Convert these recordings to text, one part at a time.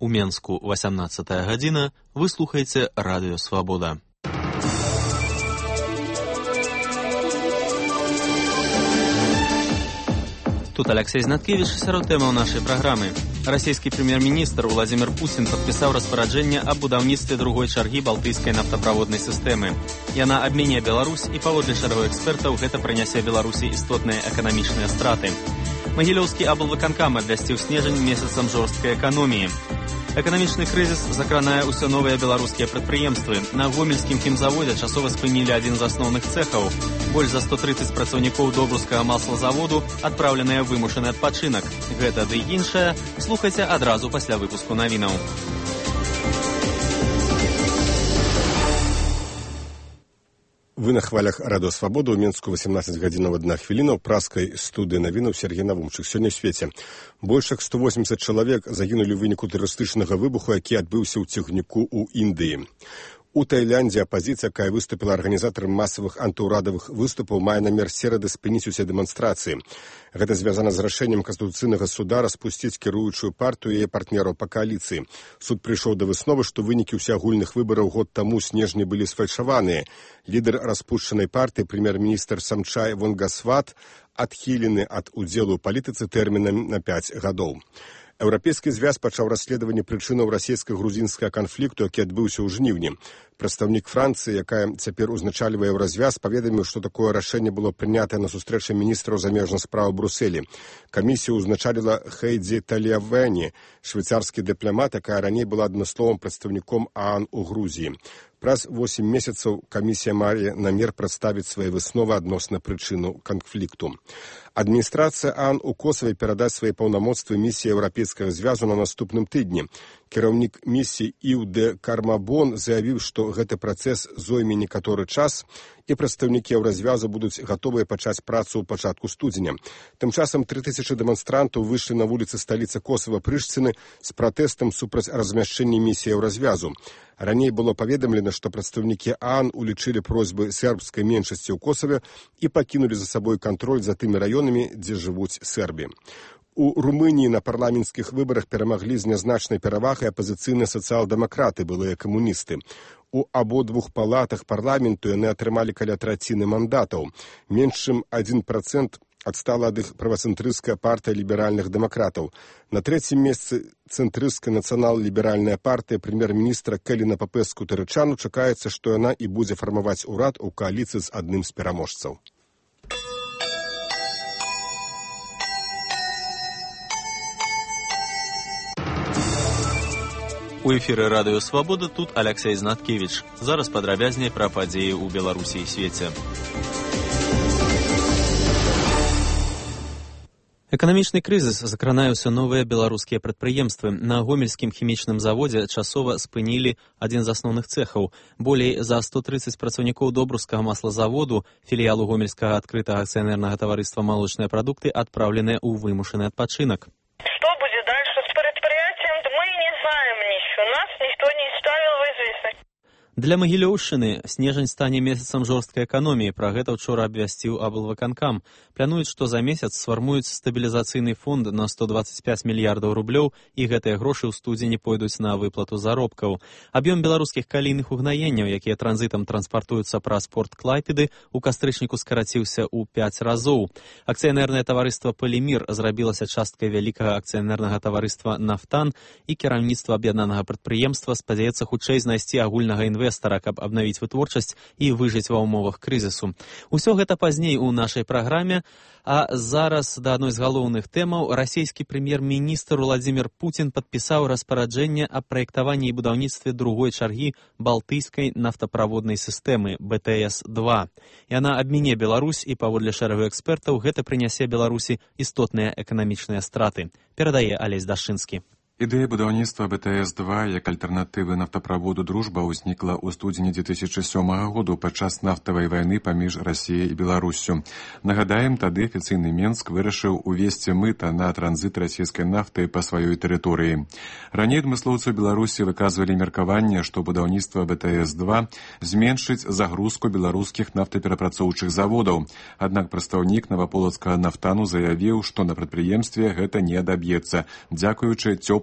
У Менску 18 гадзіна, вы слухаеце Радыё Свабода. Тут Алексей Знаткевич, сярод тэмаў нашай праграмы. Расійскі прэм'ер-міністр Владзімір Пуцін падпісаў распараджэнне аб будаўніцтве другой чаргі балтыйскай нафтаправоднай сістэмы. Яна абміне Беларусь і паводле шэрагу экспертаў гэта прынясе Беларусі істотныя эканамічныя страты. Магілёўскі аблвыканкам абвясціў снежань месяцам жорсткай эканоміі. Эканамічны крызіс закранае ўсё новыя беларускія прадпрыемствы. На гомельскім хімзаводзе часова спынілі адзін з асноўных цэхаў. Больш за 130 працаўнікоў добрускага маслазаводу адпраўленыя вымушаны адпачынак. Гэта ды іншае слухайце адразу пасля выпуску навінаў. Вы на хвалях Радыё Свабода, у Менску 18 гадзінаў 1 хвіліна, ў праскай студыі навінаў Сергей Навумчык. Сёння ў свеце больш як 180 чалавек загінулі ў выніку тэрарыстычнага выбуху, які адбыўся ў цягніку ў Індыі. У Таіландзе апазіцыя, якая выступіла арганізатарам масавых антыўрадавых выступаў, мае намер серады спыніць усе дэманстрацыі. Гэта звязана з рашэннем Канстытуцыйнага суда распусціць кіруючую партыю і яе партнераў па кааліцыі. Суд прыйшоў да высновы, што вынікі ўсеагульных выбараў год таму снежні былі сфальшаваныя. Лідар распушчанай партыі, прэм'ер-міністр Самчай Вонгасват, адхілены ад удзелу ў палітыцы тэрмінам на 5 гадоў. Еўрапейскі звяз пачаў расследаванне прычынаў расійска-грузінскага канфлікту, які адбыўся ў жніўні. Прадстаўнік Францыі, якая цяпер узначальвае еўразвяз, паведаміў, што такое рашэнне было прынятае на сустрэчы міністраў замежных спраў у Брусэлі. Камісію ўзначаліла Хейдзі Таліявэні, швейцарскі дыпламат, якая раней была адмысловым прадстаўніком ААН у Грузіі. Праз 8 месяцаў камісія мае намер прадставіць свае высновы адносна прычыну канфлікту. Адміністрацыя ААН у Косаве перадаць свае паўнамоцтвы місіі Еўрапейскага звязу на наступным тыдні. Кіраўнік місіі Іўде Кармабон заявіў, што гэты працэс зойме некаторы час, і прадстаўнікі еўразвязу будуць гатовыя пачаць працу ў пачатку студзеня. Тым часам 3000 дэманстрантаў выйшлі на вуліцы сталіцы Косава Прышціны з пратэстам супраць размяшчэння місіі еўразвязу. Раней было паведамлена, што прадстаўнікі ААН улічылі просьбы сербскай меншасці ў Косаве і пакінулі за сабой кантроль за тымі раёнамі, дзе жывуць сербі. У Румыніі на парламенцкіх выбарах перамаглі з нязначнай перавагай апазіцыйныя сацыял-дэмакраты, былыя камуністы. У абодвух палатах парламенту яны атрымалі каля траціны мандатаў. Менш чым 1% адстала ад іх правацэнтрысцкая партыя ліберальных дэмакратаў. На трэцім месцы цэнтрысцкая нацыянал-ліберальная партыя прэм'ер-міністра Кэліна Папэску-Тэрычану чакаецца, што яна і будзе фармаваць урад у кааліцыі з адным з пераможцаў. У эфіры Радыё Свабода, тут Алексей Знаткевич. Зараз падрабязней пра падзеі ў Беларусі і свеце. Эканамічны крызіс закранае ўсё новыя беларускія прадпрыемствы. На гомельскім хімічным заводзе часова спынілі адзін з асноўных цэхаў. Болей за 130 працаўнікоў добрускага маслазаводу, філіялу гомельскага адкрытага акцыянернага таварыства «Малочныя прадукты» адпраўленыя ў вымушаны адпачынак. Что будет дальше с предприятием, мы не знаем ничего. Нас никто не ставил в известность. Для Магілёўшчыны снежань стане месяцам жорсткай эканоміі. Пра гэта ўчора абвясціў аблвыканкам. Плануюць, што за месяц сфармуюць стабілізацыйны фонд на 125 мільярдаў рублёў, і гэтыя грошы ў студзені пойдуць на выплату заробкаў. Аб'ём беларускіх калійных угнаенняў, якія транзітам транспартуюцца праз порт Клайпеды, у кастрычніку скараціўся ў 5 разоў. Акцыянернае таварыства «Палімір» зрабілася часткай вялікага акцыянернага таварыства «Нафтан», і кіраўніцтва аб'яднанага прадпрыемства спадзяецца хутчэй знайсці агульнага інвестара, каб абнавіць вытворчасць і выжыць ва ўмовах крызісу. Усё гэта пазней у нашай праграме, а зараз да адной з галоўных тэмаў. Расійскі прэм'ер-міністр Владзімір Пуцін падпісаў распараджэнне аб праектаванні і будаўніцтве другой чаргі балтыйскай нафтаправоднай сістэмы БТС-2. Яна абміне Беларусь, і паводле шэрагу экспертаў гэта прынясе Беларусі істотныя эканамічныя страты. Перадае Алесь Дашчынскі. Ідэя будаўніцтва БТС-2 як альтэрнатывы нафтаправоду «Дружба» ўзнікла ў студзені 2007 году падчас нафтавай вайны паміж Расіяй і Беларуссю. Нагадаем, тады афіцыйны Менск вырашыў увесці мыта на транзіт расійскай нафты па сваёй тэрыторыі. Раней адмыслоўцы Беларусі выказвалі меркаванне, што будаўніцтва БТС-2 зменшыць загрузку беларускіх нафтаперапрацоўчых заводаў. Аднак прадстаўнік наваполацкага нафтану заявіў, што на прадпрыемстве гэта не адаб'ецца, дзякуючы цёплым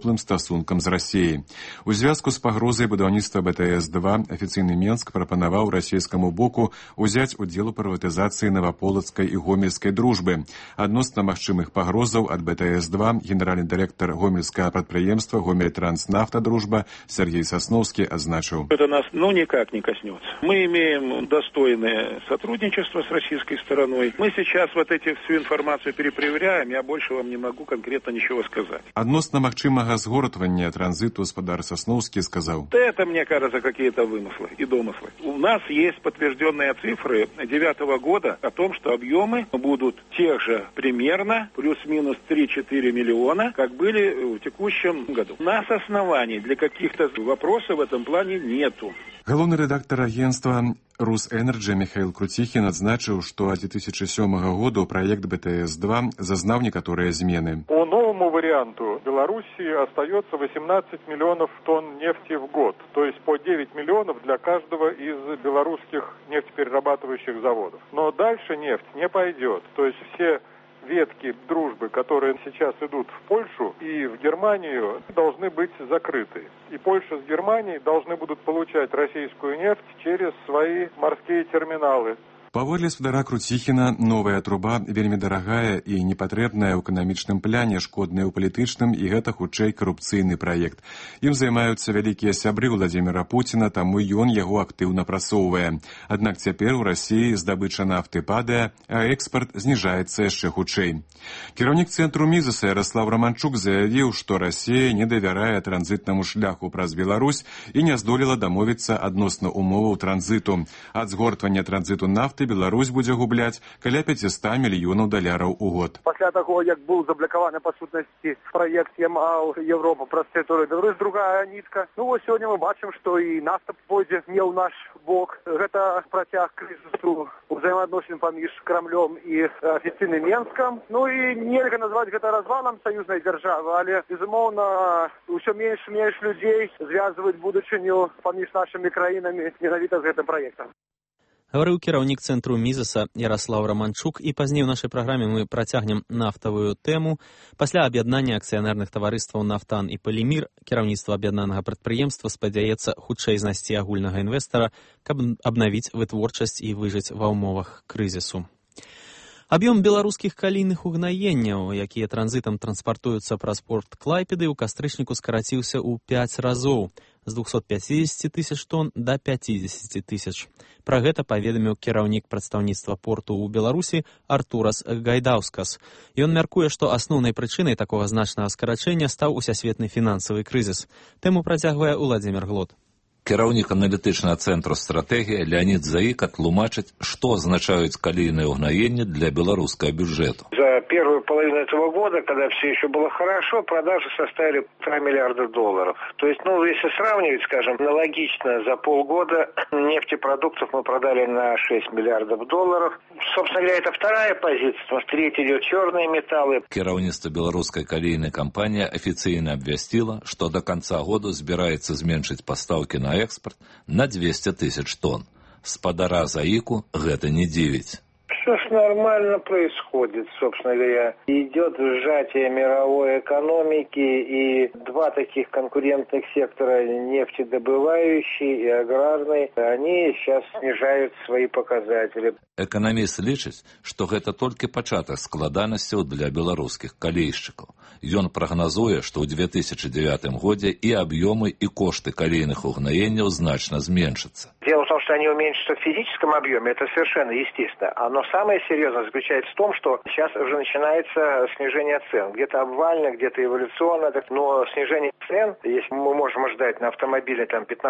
цёплым стасункам з Расіяй. У звязку з пагрозай будаўніцтва БТС-2 афіцыйны Менск прапанаваў расійскаму боку узяць удзел у прыватызацыі наваполацкай і гомельскай дружбы. Адносна магчымых пагрозаў ад БТС-2 генеральны дырэктар гомельскага прадпрыемства «Гомельтранснафта Дружба» Сергей Сосновский означил. Это нас никак не коснется. Мы имеем достойное сотрудничество с российской стороной. Мы сейчас всю информацию перепроверяем. Я больше вам не могу конкретно ничего сказать. Адносна магчымага згортвання транзиту спадар Сосновский сказал. Это, мне кажется, какие-то вымыслы и домыслы. У нас есть подтвержденные цифры 2009 года о том, что объемы будут тех же примерно плюс-минус 3-4 миллиона, как были в текущем году. У нас оснований для каких-то вопросов в этом плане нету. Галоўны рэдактар агентства «Русэнерджи» Михаил Крутихин адзначыў, што ад 2007 году праект БТС-2 зазнаў некаторыя змены. По новому варианту Белоруссии остается 18 миллионов тонн нефти в год, то есть по 9 миллионов для каждого из белорусских нефтеперерабатывающих заводов. Но дальше нефть не пойдет, то есть все ветки дружбы, которые сейчас идут в Польшу и в Германию, должны быть закрыты. И Польша с Германией должны будут получать российскую нефть через свои морские терминалы. Паводле спадара Круціхіна, новая труба вельмі дарагая і непатрэбная ў эканамічным пляне, шкодная ў палітычным, і гэта хутчэй карупцыйны праект. Ім займаюцца вялікія сябры Владзіміра Пуціна, таму ён яго актыўна прасоўвае. Аднак цяпер у Расіі здабыча нафты падае, а экспарт зніжаецца яшчэ хутчэй. Кіраўнік цэнтру Мізеса Яраслаў Раманчук заявіў, што Расія не давярае транзітнаму шляху праз Беларусь і не здолела дамовіцца адносна умоваў транзіту. Ад згортвання транзіту нафты Беларусь будзе губляць каля 500 мільёнаў даляраў у год. Пасля таго, як быў заблакаваны па сутнасці праект ЕМА Европа праз тэрыторыю Беларусь, другая нітка. Вось сёння мы бачым, што і нафта пойдзе не ў наш бок. Гэта працяг крызісу ўзаемаадносін паміж Крамлём і афіцыйным Менскам. І нельга назваць гэта развалам саюзнай дзяржавы, але, безумоўна, усё менш і менш людзей звязваюць будучыню паміж нашымі краінамі менавіта з гэтым праектам. Гаварыў кіраўнік цэнтру Мізеса Яраслаў Раманчук, і пазней у нашай праграме мы працягнем нафтавую тэму. Пасля аб'яднання акцыянерных таварыстваў «Нафтан» і «Палімір» кіраўніцтва аб'яднанага прадпрыемства спадзяецца хутчэй знайсці агульнага інвестара, каб абнавіць вытворчасць і выжыць ва ўмовах крызісу. Аб'ём беларускіх калійных угнаенняў, якія транзітам транспартуюцца праз порт Клайпеды, у кастрычніку скараціўся ў 5 разоў, з 250 тысяч тонн да 50 тысяч. Пра гэта паведаміў кіраўнік прадстаўніцтва порту ў Беларусі Артурас Гайдаускас. Ён мяркуе, што асноўнай прычынай такога значнага скарачэння стаў усесветны фінансавы крызіс. Тэму працягвае Владзімір Глод. Кіраўнік аналітычнага цэнтру «Стратэгія» Леонид Заика тлумачыць, што азначаюць калійныя угнаенні для беларускага бюджэту. За первую половину этого года, когда все еще было хорошо, продажи составили $1 миллиарда. То есть, если сравнивать, скажем, аналогично, за полгода нефтепродуктов мы продали на $6 миллиардов. Собственно говоря, это вторая позиция, потому что третья идет черные металлы. Кіраўніцтва беларускай калійнай кампаніі афіцыйна абвясціла, што до конца года збіраецца зменшыць пастаўкі на экспорт на 200 тысяч тонн. Спадара Заику гэта не дзівіць. Все ж нормально происходит, собственно говоря. Идет сжатие мировой экономики, и два таких конкурентных сектора, нефтедобывающий и аграрный, они сейчас снижают свои показатели. Эканаміст лічыць, што гэта толькі пачатак складанасцяў для беларускіх калейшчыкаў. Ён прагназуе, што ў 2009 годзе і аб'ёмы, і кошты калійных угнаенняў значна зменшацца. Дело в том, что они уменьшатся в физическом объеме, это совершенно естественно. Но самое серьезное заключается в том, что сейчас уже начинается снижение цен. Где-то обвально, где-то эволюционно. Но снижение цен, если мы можем ждать на автомобили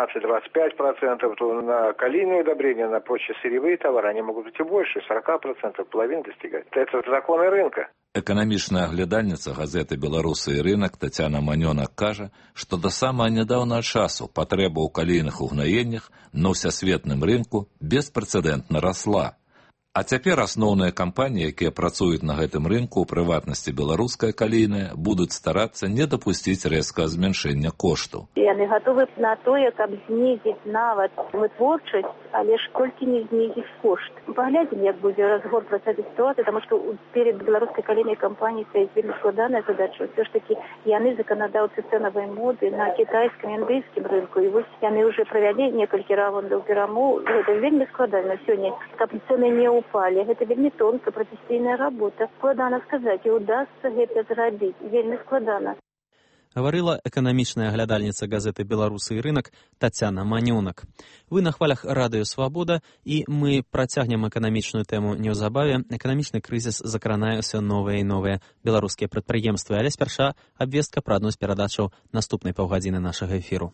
15-25%, то на калийные удобрения, на прочие сырьевые товары, они могут быть и больше, 40%, половину достигать. Это законы рынка. Эканамічная аглядальніца газеты «Беларусы і рынок» Тацяна Манёнак кажа, што да самага нядаўнага часу патрэба ў калійных угнаеннях на ўсесветным рынку беспрэцэдэнтна расла. А цяпер асноўныя кампаніі, якія працуюць на гэтым рынку, у прыватнасці беларуская калійная, будуць старацца не дапусціць рэзкага змяншэння кошту. Яны гатовы на тое, каб знізіць нават вытворчасць, але ж толькі не знізіць кошт. Паглядзім, як будзе разгортвацца эта сітуацыя, таму што перед беларускай калійнай кампаніяй стаіць вельмі складаная задача. Ўсё ж такі яны заканадаўцы цэнавай моды на кітайскім і індыйскім рынку. І вось яны ўжо правялі некалькі раундаў перамоў. Гэта вельмі складана сёння, каб цэны не упали. Гэта вельмі тонка прафесійная работа. Складана сказаць, і удасца гэта зрабіць. Вельмі складана. Гаварыла эканамічная аглядальніца газеты «Беларусы і рынак» Тацяна Манёнак. Вы на хвалях радыё «Свабода», і мы працягнем эканамічную тэму неўзабаве. Эканамічны крызіс закранае ўсё новыя і новыя беларускія прадпрыемствы. Але спярша абвестка пра адну з перадачаў наступнай паўгадзіны нашага эфіру.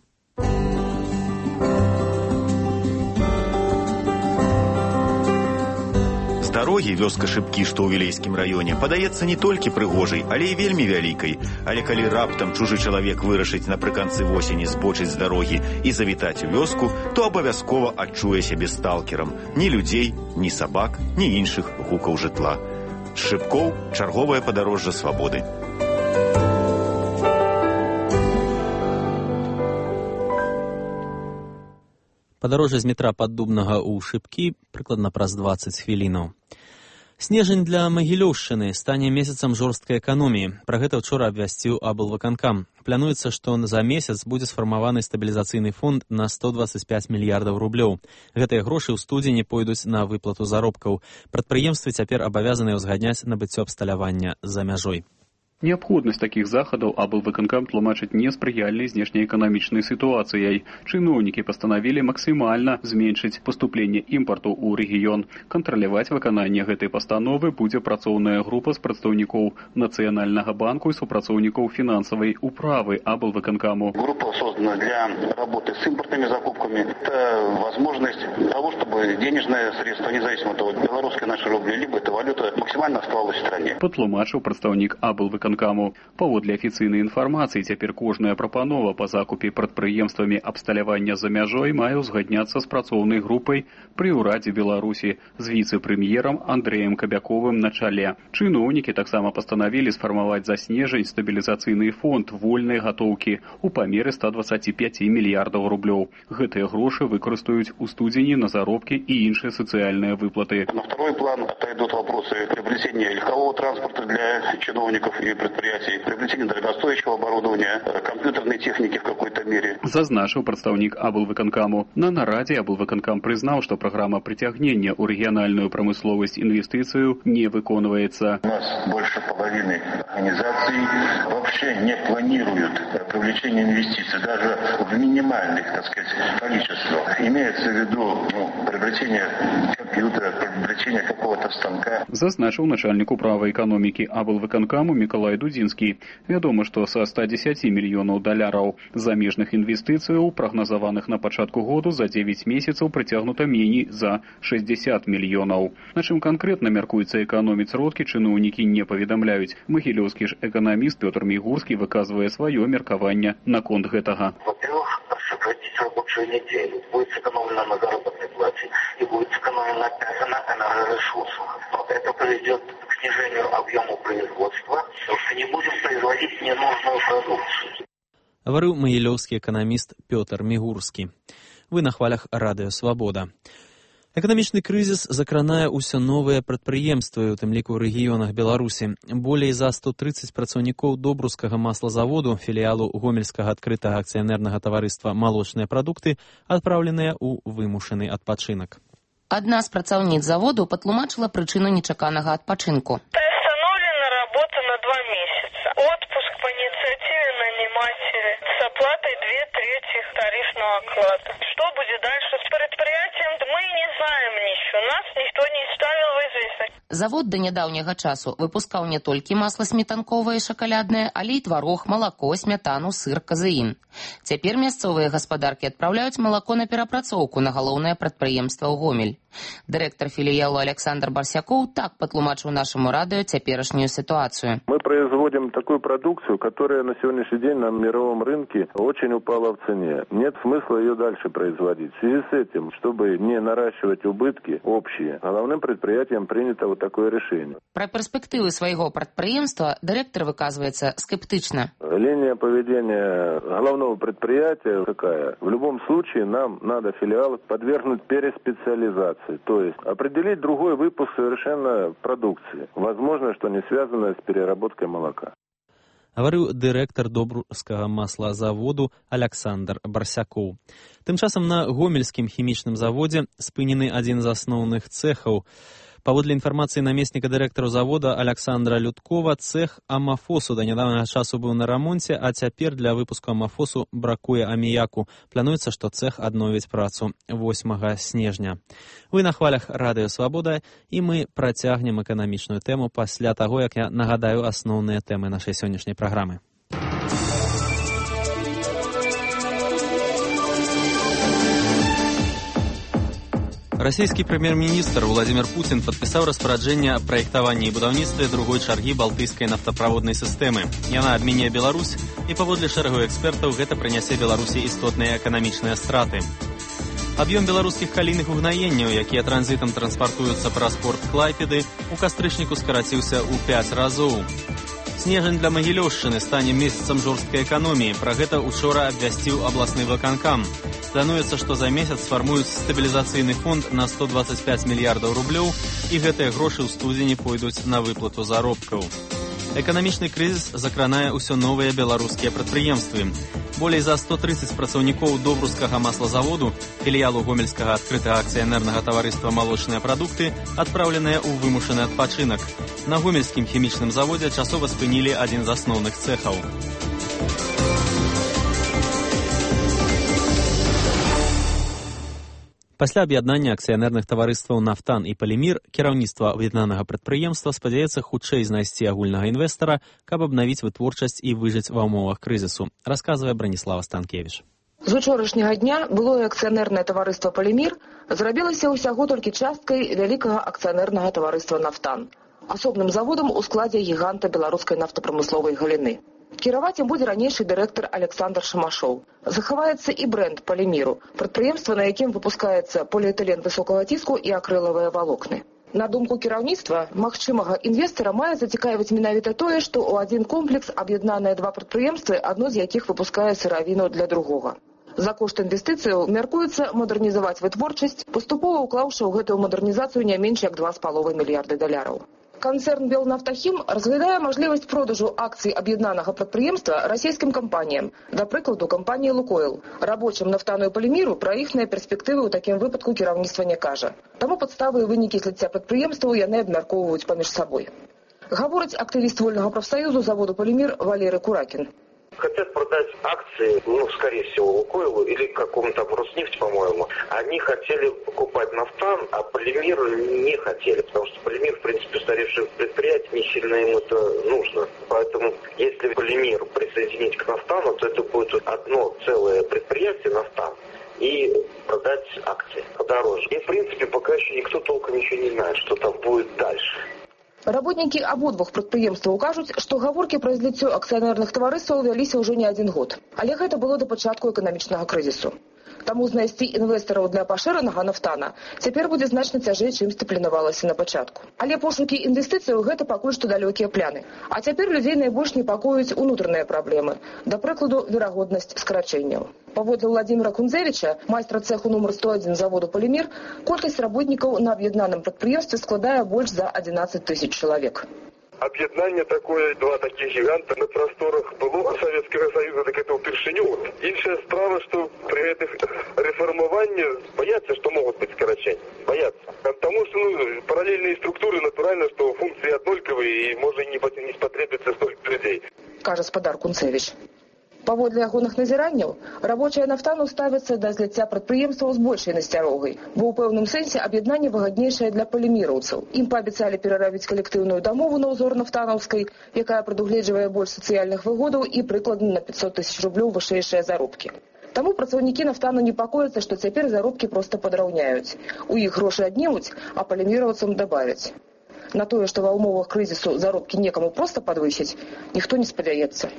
Дарогі вёска Шыбкі, што ў Вілейскім раёне, падаецца не толькі прыгожай, але і вельмі вялікай. Але калі раптам чужы чалавек вырашыць напрыканцы восені збочыць з дарогі і завітаць у вёску, то абавязкова адчуе сябе сталкерам. Ні людзей, ні сабак, ні іншых гукаў жытла. З Шыбкоў чарговае падарожжа свабоды. Падарожжа з метра Паддубнага ў Шыбкі прыкладна праз 20 хвілінаў. Снежань для Магілёўшчыны стане месяцам жорсткай эканоміі. Пра гэта ўчора абвясціў аблвыканкам. Плануецца, што за месяц будзе сфармаваны стабілізацыйны фонд на 125 мільярдаў рублёў. Гэтыя грошы ў студзені пойдуць на выплату заробкаў. Прадпрыемствы цяпер абавязаныя ўзгадняць набыццё абсталявання за мяжой. Неабходнасць такіх захадаў аблвыканкам тлумачыць неспрыяльнай знешнеэканамічнай сітуацыяй. Чыноўнікі пастанавілі максімальна зменшыць паступленне імпарту ў рэгіён. Кантраляваць выкананне гэтай пастановы будзе працоўная група з прадстаўнікоў Нацыянальнага банку і супрацоўнікаў фінансавай управы аблвыканкаму. Группа создана для работы с импортными закупками. Это возможность того, чтобы денежные средства, независимо от того, белорусские наши рубли, либо эта валюта, максимально оставалась в стране. Патлумачыў прадстаўнік аблвыканкаму. Паводле афіцыйнай інфармацыі, цяпер кожная прапанова па закупе прадпрыемствамі абсталявання за мяжой мае ўзгадняцца з працоўнай групай пры ўрадзе Беларусі з віцэ-прэм'ерам Андрэем Кабяковым на чале. Чыноўнікі таксама пастанавілі сфармаваць за снежань стабілізацыйны фонд вольнай гатоўкі ў памеры 125 мільярдаў рублёў. Гэтыя грошы выкарыстаюць у студзені на заробкі і іншыя сацыяльныя выплаты. На второй план отойдут вопросы приобретения легкового транспорта для чиновников и предприятий, приобретение дорогостоящего оборудования, компьютерной техники в какой-то мере. Зазначыў прадстаўнік аблвыканкаму. На нарадзе аблвыканкам прызнаў, што праграма прыцягнення ў рэгіянальную прамысловасць інвестыцыю не выконваецца. У нас больше половины организаций вообще не планируют привлечение инвестиций, даже в минимальных, так сказать, количествах. Имеется в виду приобретение компьютера, приобретение какого-то станка. Зазначыў начальник управы эканомікі аблвыканкаму Мікалай Дудзінскі. Вядома, што са 110 мільёнаў даляраў замежных інвестыцыяў, прагназаваных на пачатку году, за 9 месяцаў прыцягнута меней за 60 мільёнаў. На чым канкрэтна мяркуецца эканоміць сродкі, чыноўнікі не паведамляюць. Магілёўскі ж эканаміст Пётр Мігурскі выказвае сваё меркаванне наконт гэтага. Во-первых, сократить рабочую неделю. Будет сэкономлено на заработной плате и будет сэкономлено на энергоресурсах. Это приведет к снижению объема производства, потому что не будем производить ненужную продукцию. Гаварыў магілёўскі эканаміст Пётр Мігурскі. Вы на хвалях радыё «Свабода». Эканамічны крызіс закранае ўсё новыя прадпрыемствы, у тым ліку ў рэгіёнах Беларусі. Болей за 130 працаўнікоў Добрускага маслазаводу, філіялу гомельскага адкрытага акцыянернага таварыства «Малочныя прадукты», адпраўленыя ў вымушаны адпачынак. Адна з працаўніц заводу патлумачыла прычыну нечаканага адпачынку. Приостановлена работа на 2 месяца. Отпуск по инициативе нанимателя с оплатой 2/3 тарифного оклада. Что будет дальше с предприятием, мы не знаем ничего. Нас никто не ставил в известность. Завод да нядаўняга часу выпускаў не толькі масла сметанковае і шакаляднае, але і тварог, малако, смятану, сыр, казеін. Цяпер мясцовыя гаспадаркі адпраўляюць малако на перапрацоўку на галоўнае прадпрыемства ў Гомель. Дырэктар філіялу Александр Барсякоў так патлумачыў нашаму радыё цяперашнюю ситуацию. Мы производим такую продукцию, которая на сегодняшний день на мировом рынке очень упала в цене. Нет смысла ее дальше производить. В связи с этим, чтобы не наращивать убытки общие, головным предприятием принято вот такое решение. Про перспективы своего предприемства директор выказывается скептично. Линия поведения головного предприятия какая? В любом случае нам надо филиал подвергнуть переспециализации, то есть определить другой выпуск совершенно продукции. Возможно, что не связанное с переработкой молока. Гаварыў дырэктар добрускага маслазаводу Александр Барсякоў. Тым часам на гомельскім хімічным заводзе спынены адзін з асноўных цэхаў. Паводле інфармацыі намесніка дырэктару завода Александра Людкова, цэх амафосу да нядаўнага часу быў на рамонце, а цяпер для выпуску амафосу бракуе аміяку. Плануецца, што цэх адновіць працу 8 снежня. Вы на хвалях Радыё Свабода, і мы працягнем эканамічную тэму пасля таго, як я нагадаю асноўныя тэмы нашай сённяшняй праграмы. Расійскі прэм'ер-міністр Владзімір Пуцін падпісаў распараджэнне аб праектаванні і будаўніцтве другой чаргі балтыйскай нафтаправоднай сістэмы. Яна абміне Беларусь, і паводле шэрагу экспертаў гэта прынясе Беларусі істотныя эканамічныя страты. Аб'ём беларускіх калійных угнаенняў, якія транзітам транспартуюцца праз порт Клайпеды, у кастрычніку скараціўся ў 5 разоў. Снежань для Магілёўшчыны стане месяцам жорсткай эканоміі. Пра гэта учора абвясціў абласны выканкам. Плануецца, што за месяц сфармуюць стабілізацыйны фонд на 125 мільярдаў рублёў, і гэтыя грошы ў студзені пойдуць на выплату заробкаў. Эканамічны крызіс закранае ўсё новыя беларускія прадпрыемствы. Болей за 130 працаўнікоў добрускага маслазаводу, філіялу гомельскага адкрытага акцыянернага таварыства «Малочныя прадукты», адпраўленыя ў вымушаны адпачынак. На гомельскім хімічным заводзе часова спынілі адзін з асноўных цэхаў. Пасля аб'яднання акцыянерных таварыстваў «Нафтан» і «Палімір» кіраўніцтва аб'яднанага прадпрыемства спадзяецца хутчэй знайсці агульнага інвестара, каб абнавіць вытворчасць і выжыць ва ўмовах крызісу, расказвае Браніслава Станкевіч. З учорашняга дня былое акцыянернае таварыства «Палімір» зрабілася ўсяго толькі часткай вялікага акцыянернага таварыства «Нафтан», асобным заводам у складзе гіганта беларускай нафтапрамысловай галіны. Кіраваць ім будзе ранейшы дырэктар Александр Шамашоў. Захаваецца і брэнд «Паліміру», прадпрыемства, на якім выпускаецца поліэтылен высокага ціску і акрылавыя валокны. На думку кіраўніцтва, магчымага інвестара мае зацікавіць менавіта тое, што ў адзін комплекс аб'яднаныя два прадпрыемствы, адно з якіх выпускае сыравіну для другога. За кошт інвестыцыяў мяркуецца мадэрнізаваць вытворчасць, паступова ўклаўшы ў гэтую мадэрнізацыю не менш як $2,5 мільярды. Канцэрн «Белнафтахім» разглядае мажлівасць продажу акцый аб'яднанага прадпрыемства расійскім кампаніям, да прыкладу кампаніі «Лукойл». Рабочым «Нафтану» і «Паліміру» пра іхныя перспектывы ў такім выпадку кіраўніцтва не кажа. Таму падставы і вынікі зліцця прадпрыемстваў яны абмяркоўваюць паміж сабой. Гаворыць актывіст вольнага прафсаюзу заводу «Палімір» Валерый Куракін. Хотят продать акции, скорее всего, Лукойлу или какому-то Роснефти, по-моему. Они хотели покупать Нафтан, а Палимир не хотели, потому что Палимир, в принципе, устаревшее предприятие, не сильно им это нужно. Поэтому, если Палимир присоединить к Нафтану, то это будет одно целое предприятие Нафтан и продать акции подороже. И, в принципе, пока еще никто толком ничего не знает, что там будет дальше. Работнікі абодвух прадпрыемстваў кажуць, што гаворкі пра зліццё акцыянерных таварыстваў вяліся ўжо не адзін год. Але гэта было да пачатку эканамічнага крызісу. Таму знайсці інвестараў для пашыранага «Нафтана» цяпер будзе значна цяжэй, чымсьці планавалася на пачатку. Але пошукі інвестыцыяў гэта пакуль што далёкія пляны. А цяпер людзей найбольш непакоюць унутраныя праблемы, да прыкладу, верагоднасць скарачэнняў. Паводле Владзіміра Кунзевіча, майстра цэху нумар 101 заводу «Палімір», колькасць работнікаў на аб'яднаным прадпрыемстве складае больш за 11 тысяч чалавек. Об'єднання такое, два таких гіганта на просторах былого Советского Союза, так это впершиню. Іншая справа, что при этих реформованиях боятся, что могут быть скорочения. Боятся. Потому что параллельные структуры, натурально, что функции однольковые и может не потребуется столько людей. Каже спадар Кунцевич. Паводле ягоных назіранняў, рабочыя нафтану ставяцца да зляцця прадпрыемстваў з большай насцярогай, бо ў пэўным сэнсе аб'яднанне выгаднейшае для паліміраўцаў. Ім паабяцалі перарабіць калектыўную дамову на ўзор нафтанаўскай, якая прадугледжвае больш сацыяльных выгодаў і прыкладна на 500 000 рублёў вышэйшыя заробкі. Таму працаўнікі нафтану непакояцца, што цяпер заробкі проста падраўняюць. У іх грошы аднімуць, а паліміраўцам дабавяць. На тое, што ва ўмовах крызісу заробкі некаму проста падвысіць, ніхто не спадзяецца.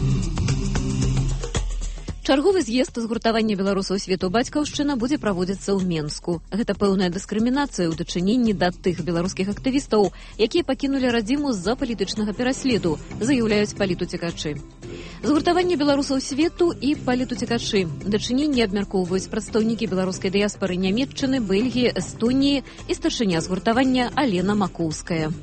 Чарговы з'езд згуртавання беларусаў свету бацькаўшчына будзе праводзіцца ў Менску. Гэта пэўная дыскрымінацыя ў дачыненні да тых беларускіх актывістаў, якія пакінулі радзіму з-за палітычнага пераследу, заяўляюць палітуцекачы. Згуртаванне беларусаў свету і палітуцекачы. Дачыненні абмяркоўваюць прадстаўнікі беларускай дыяспары Нямецчыны, Бельгіі, Эстоніі і старшыня згуртавання Алена Макоўская.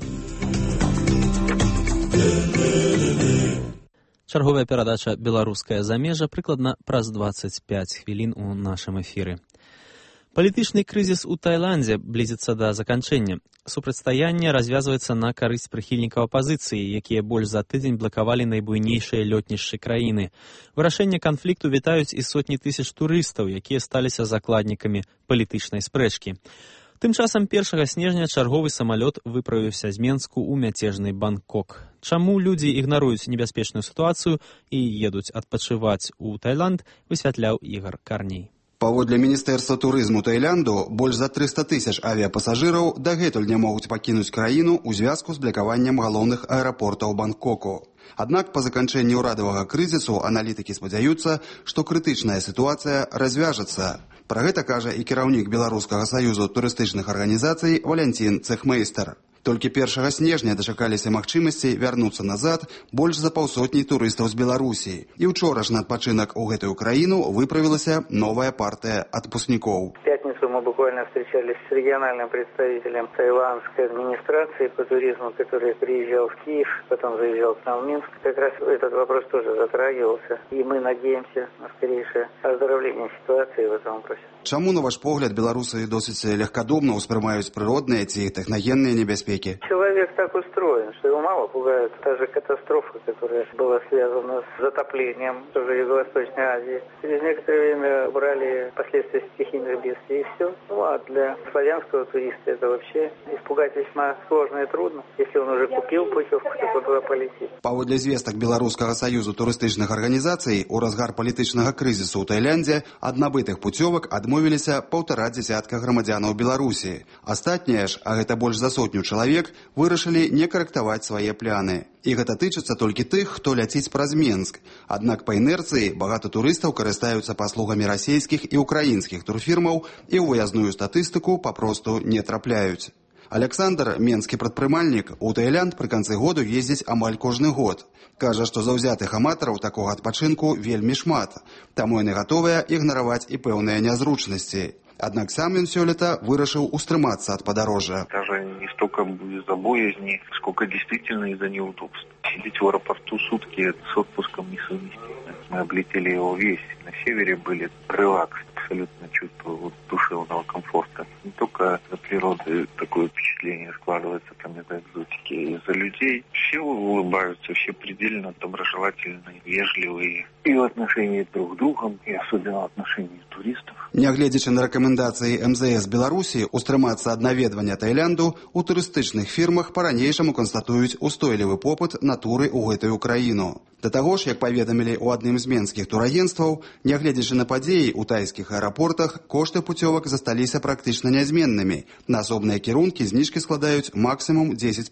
Чарговая перадача «Беларуская замежа» прыкладна праз 25 хвілін у нашым эфіры. Палітычны крызіс у Таіландзе блізіцца да заканчэння. Супрацьстаянне развязваецца на карысць прыхільнікаў апазіцыі, якія больш за тыдзень блакавалі найбуйнейшыя лётнішчы краіны. Вырашэнне канфлікту вітаюць і сотні тысяч турыстаў, якія сталіся закладнікамі палітычнай спрэчкі. Тым часам 1 снежня чарговы самалёт выправіўся з Менску ў мяцежны Бангкок. Чаму людзі ігнаруюць небяспечную сітуацыю і едуць адпачываць у Таіланд, высвятляў Ігар Карней. Паводле Міністэрства турызму Таіланду, больш за 300 000 авіяпасажыраў дагэтуль не могуць пакінуць краіну ў звязку з блакаваннем галоўных аэрапортаў Бангкоку. Аднак па заканчэнні ўрадавага крызісу аналітыкі спадзяюцца, што крытычная сітуацыя развяжацца. Пра гэта кажа і кіраўнік Беларускага саюзу турыстычных арганізацый Валянцін Цэхмейстер. Толькі 1 снежня дачакаліся магчымасці вярнуцца назад больш за 200 турыстаў з Беларусі. І учора ж на адпачынак у гэтую краіну выправілася новая партыя адпускнікоў. В пятницу мы буквально встречались с региональным представителем таиландской администрации по туризму, который приезжал в Киев, потом заезжал к нам в Минск. Как раз этот вопрос тоже затрагивался. И мы надеемся на скорейшее оздоровление ситуации в этом вопросе. Чаму, на ваш погляд, беларусы досыць легкадумна ўспрымаюць прыродныя ці тэхнагенныя небяспекі? Человек так устроен, что его мало пугает та же катастрофа, которая была связана с затоплением тоже в Юго-Восточной Азии. Через некоторое время брали последствия стихийных бедствий и все. Ну а для славянского туриста это вообще испугать весьма сложно и трудно, если он уже купил путевку, чтобы туда полететь. Паводле звестак Беларускага саюзу турыстычных арганізацый, у разгар палітычнага крызісу ў Таіландзе ад набытых путёвак адмовіліся 1,5 десятка грамадзянаў Беларусі. Астатнія ж, а гэта больш за 100 чалавек, вырашылі не карэктаваць свае пляны. І гэта тычыцца толькі тых, хто ляціць праз Менск. Аднак па інерцыі багата турыстаў карыстаюцца паслугамі расійскіх і украінскіх турфірмаў і ў выязную статыстыку папросту не трапляюць. Александр, менскі прадпрымальнік, у Таіланд пры канцы году ездзіць амаль кожны год. Кажа, што заўзятых аматараў такога адпачынку вельмі шмат, таму яны гатовыя ігнараваць і пэўныя нязручнасці. Аднак сам ён сёлета вырашыў устрымацца ад падарожжа. Даже не столько из-за боязни, сколько действительно из-за неудобств. Сидеть в аэропорту сутки с отпуском несовместимо. Мы облетели его весь. На севере были релакс, абсолютно чувство душевного комфорта. Не только за природы такое впечатление складывается там из-за экзотики, из-за людей. Все улыбаются, все предельно доброжелательные, вежливые. И в отношении друг к другу, и особенно в отношении туристов. Нягледзячы на рэкамендацыі МЗС Беларусі устрымацца ад наведвання Таіланду, у турыстычных фірмах па-ранейшаму канстатуюць устойлівы попыт на туры ў гэтую краіну. Да таго ж, як паведамілі ў адным з менскіх турагенцтваў, нягледзячы на падзеі ў тайскіх аэрапортах, кошты путёвак засталіся практычна нязменнымі. На асобныя кірункі зніжкі складаюць максімум 10%.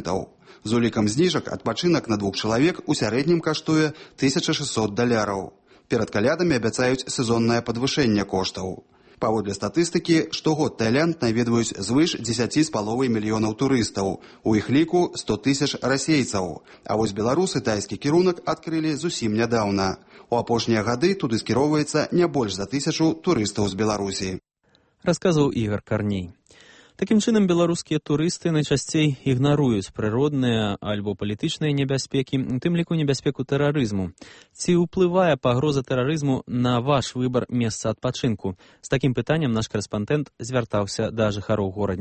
З улікам зніжак адпачынак на 2 чалавек у сярэднім каштуе $1600. Перад калядамі абяцаюць сезоннае падвышэнне коштаў. Паводле статыстыкі, штогод Таіланд наведваюць звыш 10,5 мільёнаў турыстаў, у іх ліку 100 000 расейцаў. А вось беларусы тайскі кірунак адкрылі зусім нядаўна. У апошнія гады туды скіроўваецца не больш за 1000 турыстаў з Беларусі. Расказваў Ігар Карней. Такім чынам, беларускія турысты найчасцей ігнаруюць прыродныя альбо палітычныя небяспекі, тым ліку небяспеку тэрарызму. Ці ўплывае пагроза тэрарызму на ваш выбар месца адпачынку? З такім пытаннем наш карэспандэнт звяртаўся да жыхароў горадні.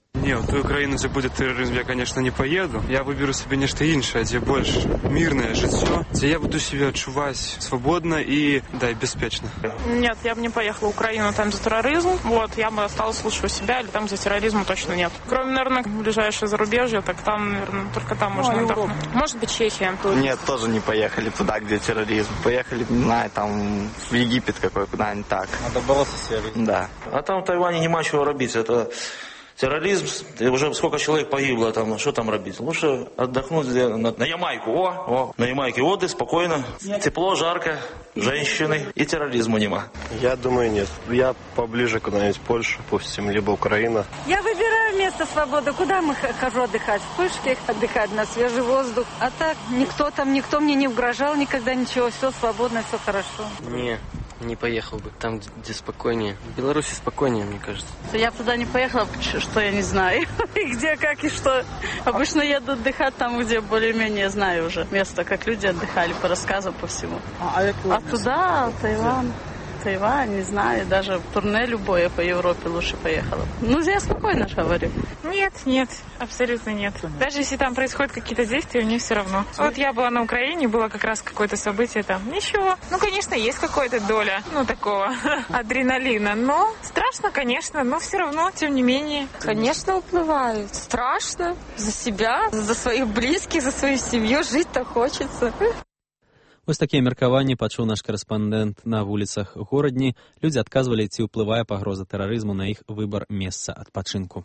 Не, в ту Украину, где будет терроризм, я, конечно, не поеду. Я выберу себе нечто іншае, где больше мирное жыццё, где я буду себя отчувать свободно и, да, и беспечно. Нет, я бы не поехала в Украину, там за терроризм. Вот, я бы осталась лучше у себя, или там за терроризма точно нет. Кроме, наверное, ближайшее зарубежье, так там, наверное, только там можно отдохнуть. Может быть, Чехия. Нет, тоже не поехали туда, где терроризм. Поехали, не знаю, там, в Египет какой, куда-нибудь так. Надо бороться с терроризмом. Да. А там в Тайване нема чего робить, это... Терроризм, уже сколько человек погибло там, что там робить? Лучше отдохнуть на Ямайку. На Ямайке отдых, спокойно, тепло, жарко, женщины и терроризма нема. Я думаю, нет. Я поближе куда-нибудь Польшу, допустим, либо Украина. Я выбираю место свободы. Куда мы хожу отдыхать? В Пышке, отдыхать на свежий воздух. А так, никто мне не угрожал никогда, ничего. Все свободно, все хорошо. Не поехал бы. Там, где спокойнее. В Беларуси спокойнее, мне кажется. Я туда не поехала, что я не знаю. И где, как и что. Обычно еду отдыхать там, где более-менее знаю уже место, как люди отдыхали, по рассказам, по всему. А туда, Тайвань, не знаю, даже турне любое по Европе лучше поехала. Я спокойно говорю. Нет, абсолютно нет. Даже если там происходят какие-то действия, мне все равно. Вот я была на Украине, было как раз какое-то событие там. Ничего. Конечно, есть какая-то доля, такого адреналина. Но страшно, конечно, но все равно, тем не менее. Конечно, уплывают. Страшно. За себя, за своих близких, за свою семью. Жить-то хочется. Вось такія меркаванні пачуў наш корэспандэнт на вуліцах горадні. Людзі адказвалі, ці ўплывае пагроза тэрарызму на іх выбар месца адпачынку.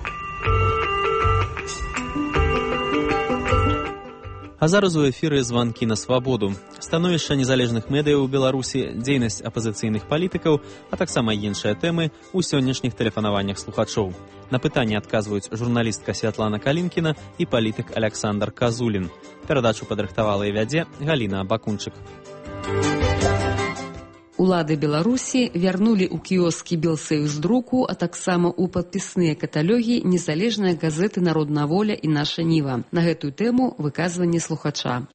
А зараз у эфіры званкі на свабоду. Становішча незалежных медыяў у Беларусі, дзейнасць апазіцыйных палітыкаў, а таксама іншыя тэмы ў сённяшніх тэлефанаваннях слухачоў. На пытанні адказваюць журналістка Святлана Калінкіна і палітык Александр Казулін. Перадачу падрыхтавала і вядзе Галіна Бакунчык. Улады Беларусі вярнулі ў кіоскі Белсаюздруку, а таксама ў падпісныя каталогі незалежныя газеты «Народная воля» і «Наша Ніва». На гэтую тэму выказванне слухача.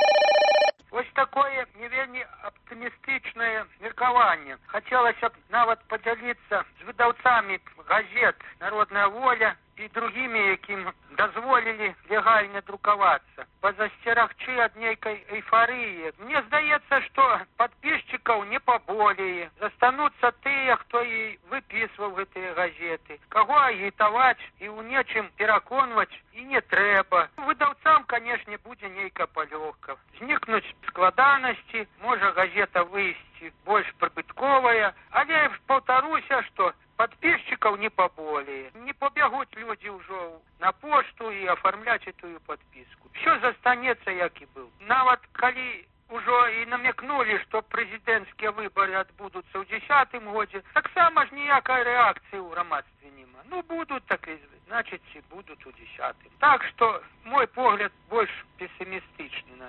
Вось такое не вельмі аптымістычнае меркаванне. Хацелася б нават падзяліцца з выдаўцамі газет «Народная воля» і другімі, якім дазволілі легальна друкавацца. Пазасцерагчы ад нейкай эйфарыі. Мне здаецца, што падпісчыкаў не паболее. Застануцца тыя, хто і выпісваў гэтыя газеты. Каго агітаваць і ў нечым пераконваць і не трэба. Выдаўцам, канешне, будзе нейка палёгка. Знікнуць складанасці, можа газета выйсці больш прыбытковая, але паўтаруся, што подписчиков не поболее. Не побегут люди уже на пошту и оформлять эту подписку. Все застанется, як и был. Нават коли уже и намекнули, что президентские выборы отбудутся в 2010 году, так само ж ніякой реакции в громадстве нема. Будут, так и значит, и будут в 2010. Так что мой погляд больше пессимистичный.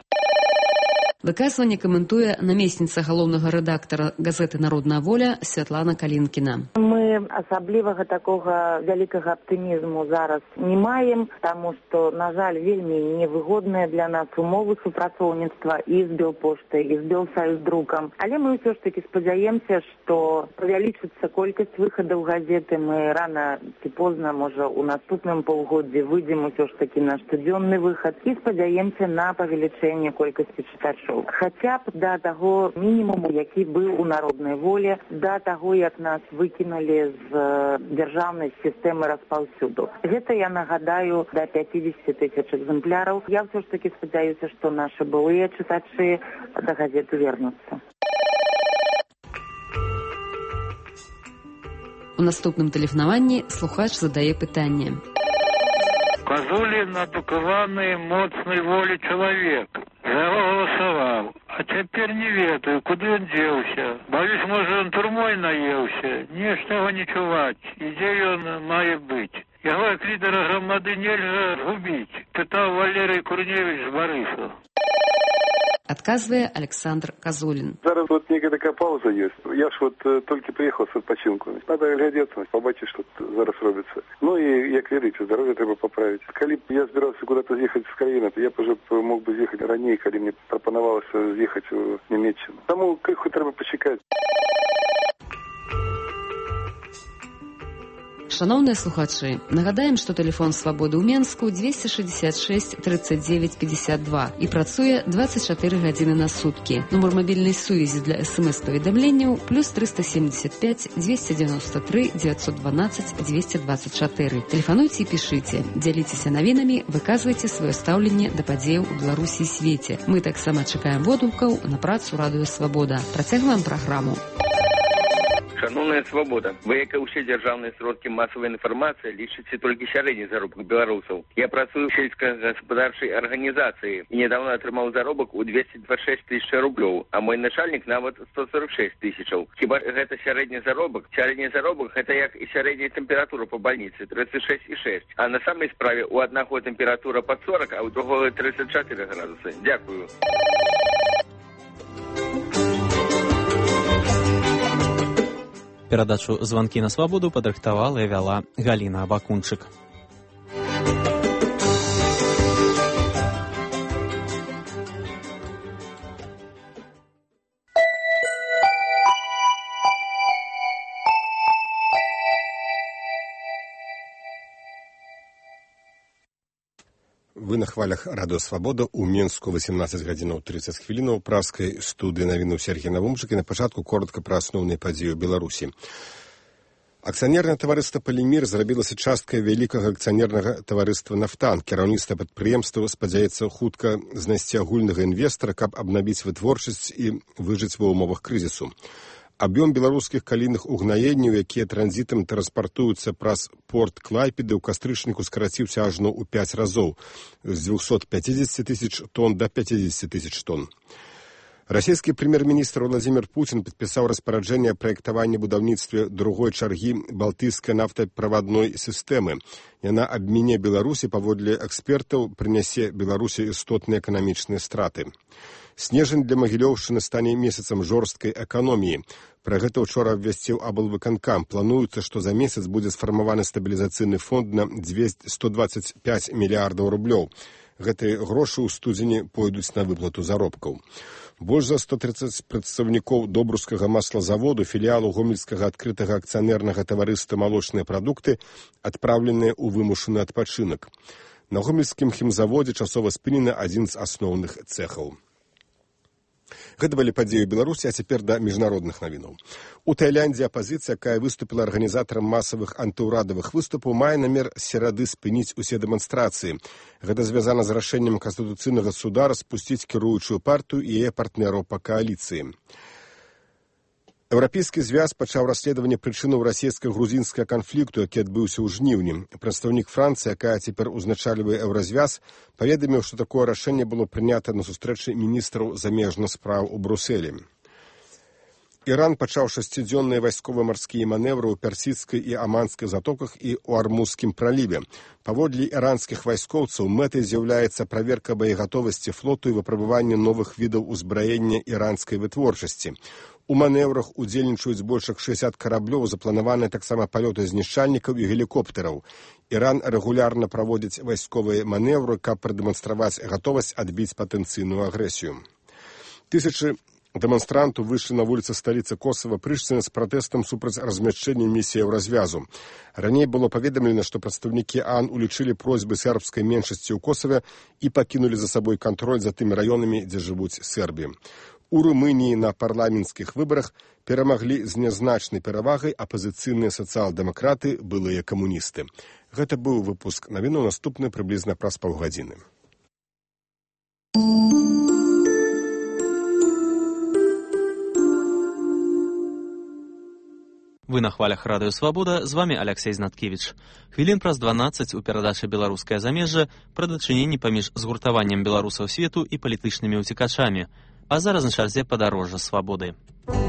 Выказванне каментуе намесніца галоўнага рэдактара газеты «Народная воля» Святлана Калінкіна. Мы асаблівага такога вялікага аптымізму зараз не маем, таму што, на жаль, вельмі невыгодныя для нас умовы супрацоўніцтва і з Белпоштай, і з Белсаюздрукам. Але мы ўсё ж такі спадзяемся, што павялічыцца колькасць выхадаў газеты. Мы рана ці позна, можа, у наступным паўгоддзі выйдзем усё ж такі на штодзённы выхад і спадзяемся на павелічэнне колькасці чытачоў. Хаця б да таго мінімуму, які быў у «Народнай волі», да таго, як нас выкінулі з дзяржаўнай сістэмы распаўсюду. Гэта, я нагадаю, да 50 тысяч экземпляраў. Я ўсё ж такі спадзяюся, што нашы былыя чытачы да газеты вернуцца. У наступным тэлефанаванні слухач задае пытанне. Казулін адукаваны моцнай волі чалавек. За яго галасаваў. А цяпер не ведаю, куды ён дзеўся. Баюсь, можа, ён турмой наеўся. Нешта яго не чуваць. І дзе ён мае быць? Яго як лідара грамады нельга губіць, пытаў Валерый Курневич з Барысаў. Адказвае Александр Казулін. Зараз некая такая пауза есть. Я ж толькі приехал с адпачынку. Надо глядеться, побачить, что зараз робится. И, як верите, здоровье треба поправить. Коли я збирався куда-то з'їхати з країни, то я б уже мог бы з'їхати ранее, коли мне пропонувалося з'їхати в Німеччину. Тому криху треба почекати. Шановныя слухачы, нагадаем, што тэлефон свабоды ў Менску 266 39 52 і працуе 24 гадзіны на суткі. Нумар мабільнай сувязі для СМС-паведамленняў плюс 375 293 912 224. Тэлефануйце і пішыце, дзяліцеся навінамі, выказвайце сваё стаўленне да падзеяў у Беларусі і свеце. Мы таксама чакаем водгукаў на працу Радыё Свабода. Працягваем праграму. Шановная свобода, вы, як і ўсе дзяржаўныя сродкі масавай інфармацыі, лічыце толькі сярэдні заробак беларусаў. Я працую ў сельскагаспадарчай арганізацыі і нядаўна атрымаў заробак у 226 тысяч рублёў, а мой начальнік нават 146 тысячаў. Хіба гэта сярэдні заробак? Сярэдні заробак гэта як і сярэдняя тэмпература па бальніцы 36,6, а на самай справе у аднаго тэмпература пад 40, а ў другога 34 градусы. Дякую. Перадачу «Званкі на свабоду» падрыхтавала і вяла Галіна Абакунчык. Вы на хвалях Радыё Свабода ў Менску 18 гадзінаў 30 хвілінаў праскай студыі навінаў Сергій Навумчык і на пачатку коротка пра асноўныя падзеі ў Беларусі. Акцыянернае таварыства «Палімір» зрабілася часткай вялікага акцыянернага таварыства «Нафтан». Кіраўніцтва прадпрыемства спадзяецца хутка знайсці агульнага інвестара, каб абнавіць вытворчасць і выжыць ва ўмовах крызісу. Аб'ём беларускіх калійных угнаенняў, якія транзітам транспартуюцца праз порт Клайпеды, ў кастрычніку скараціўся ажно ў 5 разоў, з 250 тысяч тонн да 50 тысяч тонн. Расійскі прэм'ер-міністр Владзімір Пуцін падпісаў распараджэнне аб праектаванні будаўніцтва другой чаргі балтыйскай нафтаправадной сістэмы. Яна абміне Беларусі, паводле экспертаў, прынясе Беларусі істотныя эканамічныя страты. Снежань для Магілёўшчыны стане месяцам жорсткай эканоміі. Пра гэта ўчора абвясціў аблвыканкам. Плануецца, што за месяц будзе сфармаваны стабілізацыйны фонд на 125 мільярдаў рублёў. Гэтыя грошы ў студзені пойдуць на выплату заробкаў. Больш за 130 прадстаўнікоў Добрускага маслазаводу, філіалу гомельскага адкрытага акцыянернага таварыства «Малочныя прадукты» адпраўленыя ў вымушаны адпачынак. На гомельскім хімзаводзе часова спынены адзін з асноўных цэхаў. Гэта былі падзеі Беларусі, а цяпер да міжнародных навінаў. У Таіландзе апазіцыя, якая выступіла арганізатарам масавых антыўрадавых выступаў, мае намер серады спыніць усе дэманстрацыі. Гэта звязана з рашэннем Канстытуцыйнага суда распусціць кіруючую партыю і яе партнераў па кааліцыі. Еўрапейскі звяз пачаў расследаванне прычынаў расійска-грузінскага канфлікту, які адбыўся ў жніўні. Прадстаўнік Францыі, якая цяпер узначальвае еўразвяз, паведаміў, што такое рашэнне было прынята на сустрэчы міністраў замежных спраў у Брусэлі. Іран пачаў 6-дзённыя вайскова-марскія манеўры ў персідскай і аманскай затоках і ў Армузскім праліве. Паводле іранскіх вайскоўцаў мэтай з'яўляецца праверка боегатовасці флоту і выпрабаванне новых відаў узбраення іранскай вытворчасці. У манеўрах удзельнічаюць больш як 60 караблёў, запланаваныя таксама палёты знішчальнікаў і гелікоптэраў. Іран рэгулярна праводзіць вайсковыя манеўры, каб прадэманстраваць гатовасць адбіць патэнцыйную агрэсію. Тысячы дэманстрантаў выйшлі на вуліцы сталіцы Косава Прышціны з пратэстам супраць размяшчэння місіяў развязу. Раней было паведамлена, што прадстаўнікі ААН улічылі просьбы сербскай меншасці ў Косаве і пакінулі за сабой кантроль за тымі раёнамі, дзе жывуць сербі. У Румыніі на парламенцкіх выбарах перамаглі з нязначнай перавагай апазіцыйныя сацыял-дэмакраты, былыя камуністы. Гэта быў выпуск навінаў, наступны прыблізна праз паўгадзіны. Вы на хвалях Радыё Свабода, з вами Алексей Знаткевіч. Хвілін праз 12 у перадачы «Беларускае замежжа» пра дачыненні паміж згуртаваннем беларусаў свету і палітычнымі ўцекачамі. А зараз на чарзе падарожжа свабоды.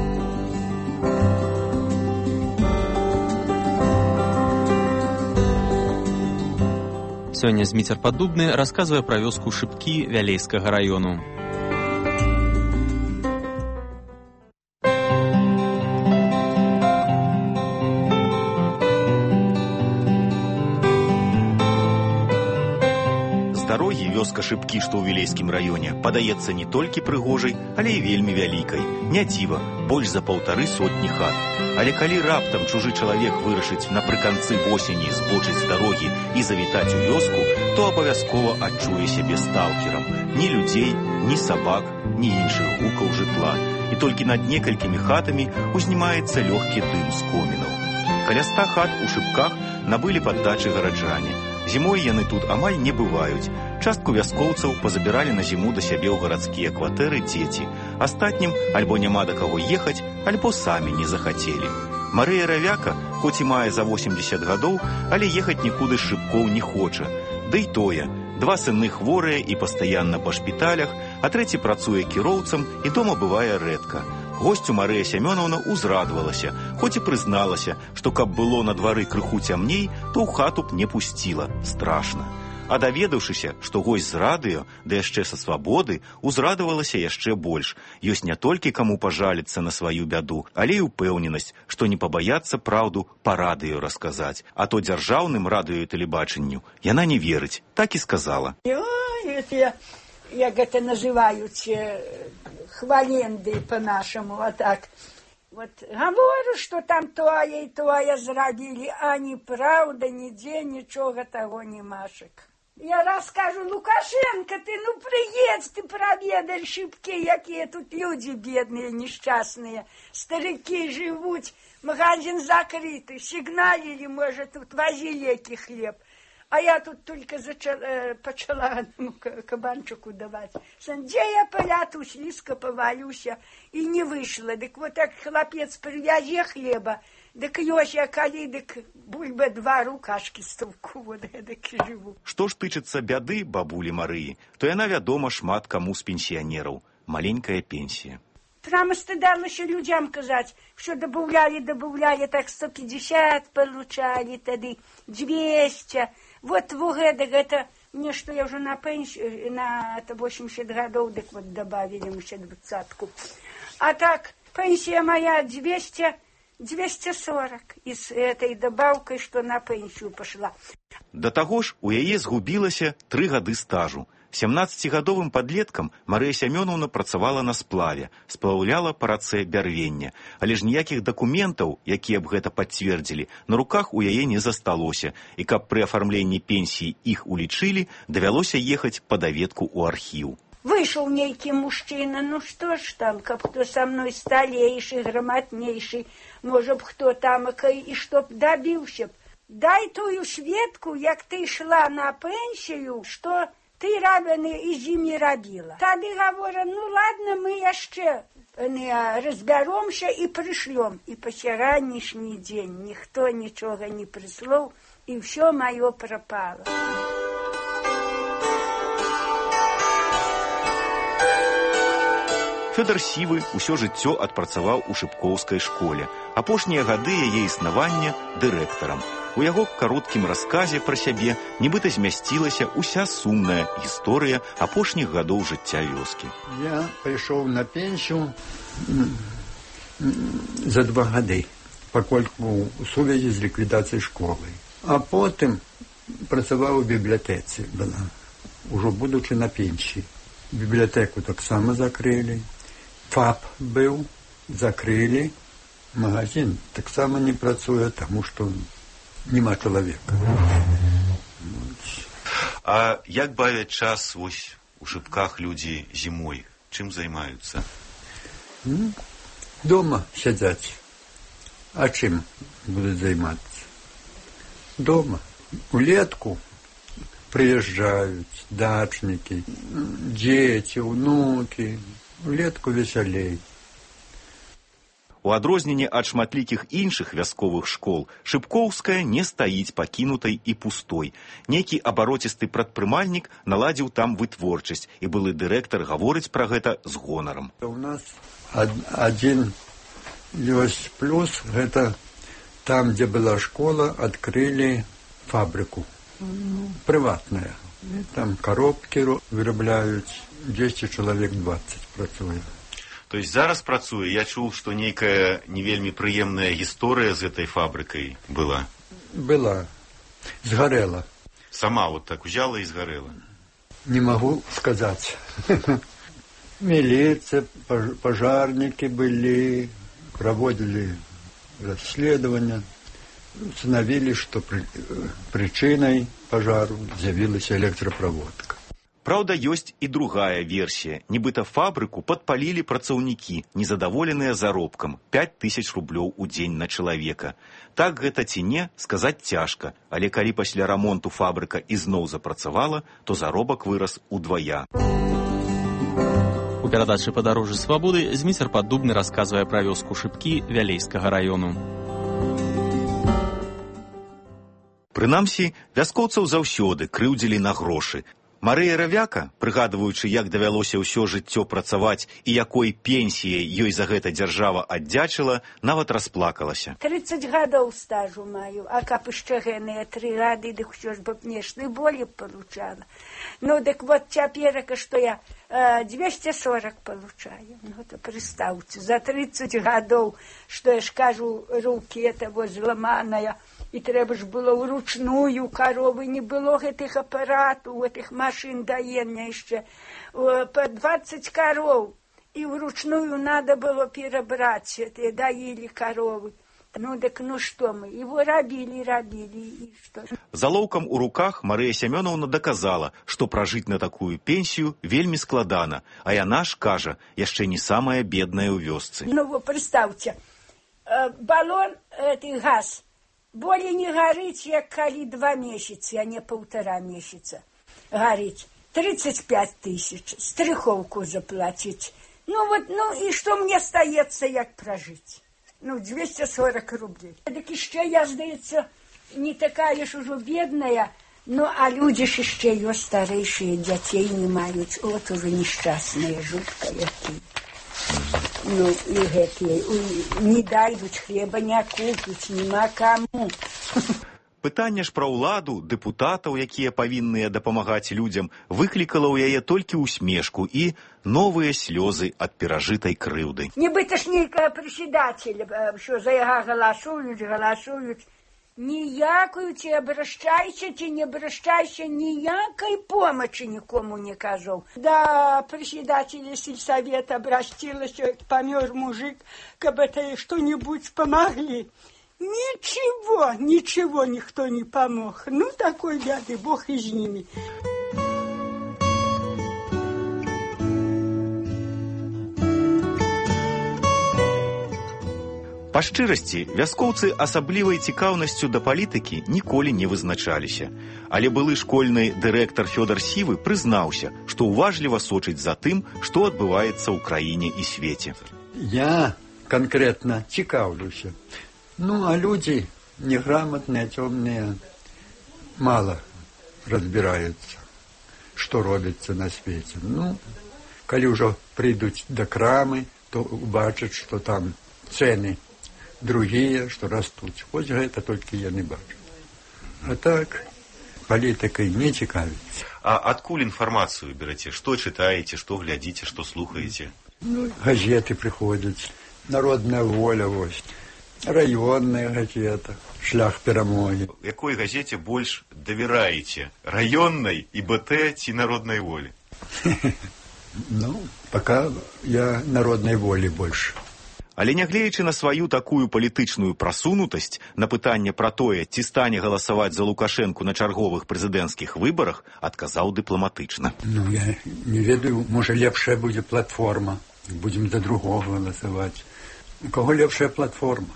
Сёння Зміцер Паддубны расказвае пра вёску Шыпкі Вялейскага раёну. Дарогі вёска Шыпкі, што ў Вілейскім раёне, падаецца не толькі прыгожай, але і вельмі вялікай. Не дзіва, больш за 1,5 сотні хат. Але калі раптам чужы чалавек вырашыць напрыканцы восені збочыць з дарогі і завітаць у вёску, то абавязкова адчуе сябе сталкерам. Ні людзей, ні сабак, ні іншых гукаў жытла. І толькі над некалькімі хатамі узнімаецца лёгкі дым з комінаў. Каля 100 хат у Шыбках набылі паддачы гараджане. Зімой яны тут амаль не бываюць. Частку вяскоўцаў пазабіралі на зіму да сябе ў гарадскія кватэры дзеці. Астатнім альбо няма да каго ехаць, альбо самі не захацелі. Марыя Равяка, хоць і мае за 80 гадоў, але ехаць нікуды з Шыбкоў не хоча. Ды й тое, 2 сыны хворыя і пастаянна па шпіталях, а трэці працуе кіроўцам і дома бывае рэдка. Госцю Марыя Сямёнаўна узрадавалася, хоць і прызналася, што каб было на двары крыху цямней, то ў хату б не пусціла. Страшна. А даведаўшыся, што госць з радыё, да яшчэ са свабоды, узрадавалася яшчэ больш. Ёсць не толькі каму пажаліцца на сваю бяду, але і ўпэўненасць, што не пабаяцца праўду па радыё расказаць. А то дзяржаўным радыё і тэлебачанню яна не верыць. Так і сказала. Як это называюць, хваленды по-нашаму, а так. Вот говорю, что там тое и тое зрабілі, а неправда, нідзе нічога таго немашек. Я раскажу, Лукашенко, ты приедь, ты проведай Шыбкі, якія тут люди бедные, несчастные, старики живут, магазин закрыты, сигналили, может, тут вози леки хлеб. А я тут только почала кабанчику давать. Где я поляту, слизко повалюся, и не вышла. Так вот так хлопец привязи хлеба, так ёся калі, так бульба 2 рукашки стовку, вот эдак и живу. Што ж тычыцца бяды бабулі Марыі, то яна вядома шмат каму з пенсіянераў. Маленькая пенсія. Прямо стыдалася людям казаць, что добавляли, так 150 получали, тады 200. Вот это мне, что я уже на пенсию, на 80 годов, так вот добавили еще 20-ку. А так, пенсия моя 240 и с этой добавкой, что на пенсию пошла. Да таго ж у яе згубілася 3 гады стажу. 17-гадовым падлеткам Марыя Сямёнаўна працавала на сплаве, сплаўляла па рацэ бярвення, але ж ніякіх дакументаў, якія б гэта пацвердзілі, на руках у яе не засталося, і каб пры афармленні пенсіі іх улічылі, давялося ехаць па даведку ў архіў. Вышел нейкі мужчына, ну что ж там, каб хто со мной сталейший, грамотнейший, может, хто там и чтоб добился б. Дай тую сведку, як ты шла на пенсию, что ты рабыны і зімі рабіла. Тады говоря, ну ладно, мы яшчэ разбяромся і прышлём. І па сённяшні дзень ніхто нічога не прыслоў, і ўсё маё прапала. Фёдор Сівы ўсё жыццё адпрацаваў у шыбкоўскай школе. Апошнія гады яе існавання дырэктарам. У яго кароткім расказе пра сябе нібыта змясцілася ўся сумная гісторыя апошніх гадоў жыцця вёскі. Я прыйшоў на пенсію за 2 гады, пакольку у сувязі з ліквідацыяй школы. А потым працаваў у бібліятэцы, ужо будучы на пенсіі. Бібліятэку таксама закрылі. ФАП быў, закрылі. Магазин таксама не працуе, таму што нема чалавека. А як бавяць час вось у Шыбках людзі зімой? Чым займаюцца? Дома сядзяць. А чым будуць займацца? Дома. Улетку прыязджаюць дачнікі, дзеці, унукі. Улетку весялей. У адрозненне ад шматлікіх іншых вясковых школ, Шыбкоўская не стаіць пакінутай і пустой. Нейкі абароцісты прадпрымальнік наладзіў там вытворчасць, і былы дырэктар гаворыць пра гэта з гонарам. У нас адзін ёсць плюс, гэта там, дзе была школа, адкрылі фабрыку. Прыватная. Там коробкі вырабляюць, 10 чалавек 20 працуе. То есть зараз працуе? Я чуў, што нейкая не вельмі прыемная гісторыя з гэтай фабрыкай была. Была. Згарэла. Сама вот так узяла і згарэла? Не магу сказаць. Міліцыя, пажарнікі былі, праводзілі расследования. Установили, что причиной пожару з'явилась электропроводка. Праўда, ёсць і другая версія. Нібыта фабрыку падпалілі працаўнікі, незадаволеныя заробкам 5000 рублёў у дзень на чалавека. Так гэта ці не, сказаць цяжка, але калі пасля рамонту фабрыка ізноў запрацавала, то заробак вырас удвая. У перадачы «Падарожжы свабоды» Зміцер Паддубны расказвае пра вёску Шыпкі Вялейскага раёну. Прынамсі, вяскоўцаў заўсёды крыўдзілі на грошы. Марыя Равяка, прыгадваючы, як давялося ўсё жыццё працаваць і якой пенсіяй ёй за гэта дзяржава аддзячыла, нават расплакалася. 30 гадоў стажу маю, а каб яшчэ гэныя 3 гады, дык усё ж бы пнешны болі получала. Ну, дык вот цяперака, што я 240 получаю. Ну, то представьте, за 30 гадоў, што я ж кажу, рукі это вот зламаная, і трэба ж было вручную коровы, не было гэтых апаратаў, гэтых машин даення яшчэ. По 20 коров, і вручную надо было перабраць, даілі коровы. Ну, так ну што мы, его рабілі, і што? Залоўкам у руках Марыя Сямёнаўна доказала, што пражыць на такую пенсію вельмі складана, а яна ж, кажа, яшчэ не самая бедная ў вёсцы. Ну, вы представьте, балон, газ, болей не гарыць, як калі 2 месяцы, а не 1,5 месяца гарыць. 35 000, страховку заплатить. Ну, вот, ну, и что мне остается, як прожить? Ну, 240 рублей. Так еще я, здається, не такая ж уже бедная, ну, а люди ж еще ее старейшие, детей не мають. Вот уже несчастные, жутко якие. Ну, и гэтые, не дайдуть хлеба, не купить, нема кому. Пытанне ж пра ўладу, дэпутатаў, якія павінныя дапамагаць людзям, выклікала ў яе толькі усмешку і новыя слёзы ад перажытай крыўды. Нібыта ж нейкая председатель, що за яго галасуюць. Ніякую ці абращайся, ці не абращайся, ніякай помочи нікому не кажу. Да председателя сельсовета обратилась, помер мужик, каб это что-нибудь помогли. Ничего никто не помог. Ну, такой бяды, Бог и с ними. Па шчырасці, вяскоўцы асаблівай цікаўнасцю да палітыкі ніколі не вызначаліся. Але былы школьны дырэктар Фёдор Сівы прызнаўся, што уважліва сочыць за тым, што адбываецца ў краіне і свеце. Я конкретно цікаўлюся. Ну, а люди неграмотные, темные, мало разбираются, что робится на свете. Ну, коли уже придут до крамы, то убачат, что там цены другие, что растут. Хоть это только я не бачу. А так, политикой не цікавится. А откуль информацию берете? Что читаете, что глядите, что слухаете? Ну, газеты приходят, «Народная воля», вот. Районная газета, «Шлях перамоги». Якой газете больш давяраеце? Районной, ИБТ ці Народной волі? Ну, пока я Народной волі больше. Але нягледзячы на сваю такую палітычную прасунутасць, на пытанне пра тое, ці стане галасаваць за Лукашэнку на чарговых прэзідэнцкіх выбарах, адказаў дыпламатычна. Ну, я не ведаю, можа лепшая будзе платформа. Будзем за другого галасаваць. У кого лепшая платформа?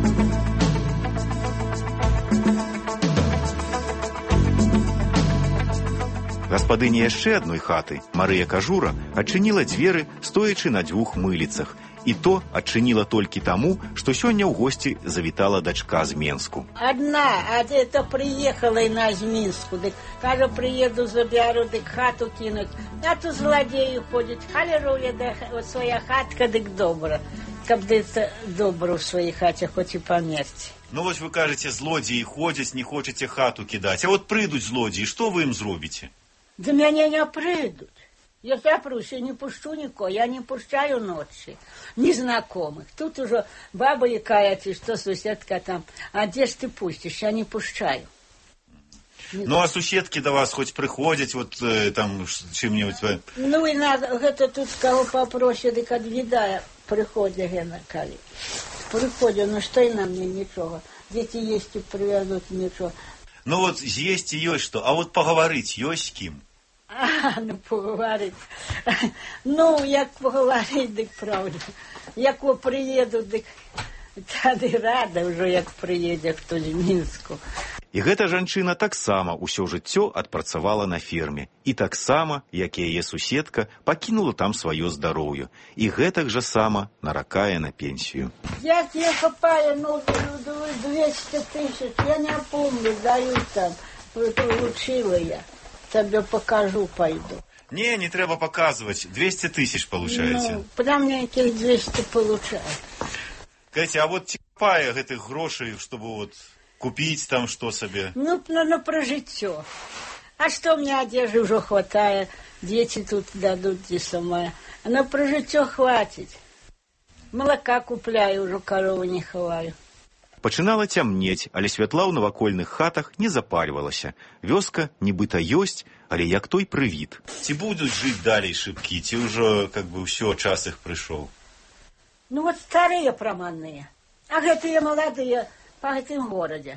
Гаспадыня яшчэ адной хаты, Марыя Кажура, адчыніла дзверы, стоячы на 2 мыліцах. І то адчыніла толькі таму, што сёння ў госці завітала дачка з Менску. Одна, а это приехала и на из Минску. Дык, кажа, приеду, заберу, дык хату кинуть. А то злодеи ходят, холеруя, да вот своя хатка, дык добра. Каб это добро в своей хате, хоть и померти. Ну вот вы кажете, злодеи ходят, не хочете хату кидать. А вот придут злодеи, что вы им зробите? Да меня не придут. Я запрусь, я не пущу никого, я не пущаю ночи, незнакомых. Тут уже баба якая-то, что соседка там, а где ж ты пустишь, я не пущаю. Ну, а суседки до вас хоть приходят, вот там чем-нибудь? Ну, и надо, это тут кого попроще, так от вида приходят, кали. Приходят, ну что и на мне ничего. Дети есть и привезут ничего. Ну вот есть и есть что, а вот поговорить есть с кем? Ну поговорить. Ну, як поговорить, дык правда. Як приеду, дык тады рада уже, як приедет кто-то в Минску. І гэта жанчына таксама ўсё жыццё адпрацавала на ферме. І таксама, як і яе суседка, пакінула там сваё здароўе. І гэтак жа сама наракае на пенсію. Я тебе копаю, ну, 200 тысяч, я не помню, даю там, получила я. Тебе покажу, пойду. Не трэба паказваць, 200 тысяч получаеце. Ну, прям мне этих 200 получаю. Катя, а вот ці копае гэтых грошай, чтобы вот... Купить там что себе? Ну, про житье. А что мне одежды уже хватает? Дети тут дадут, где самое. Но про житье хватит. Молока купляю, уже корову не ховаю. Пачынала цямнець, але святла ў навакольных хатах не запальвалася. Вёска нібыта ёсць, але як той прывід. Ці будуць жыць далей шыбкі, ці ўжо, как бы, ўсё, час іх прыйшоў? Ну, вот старые проманные. А гэтыя молодые... по гэтым городе.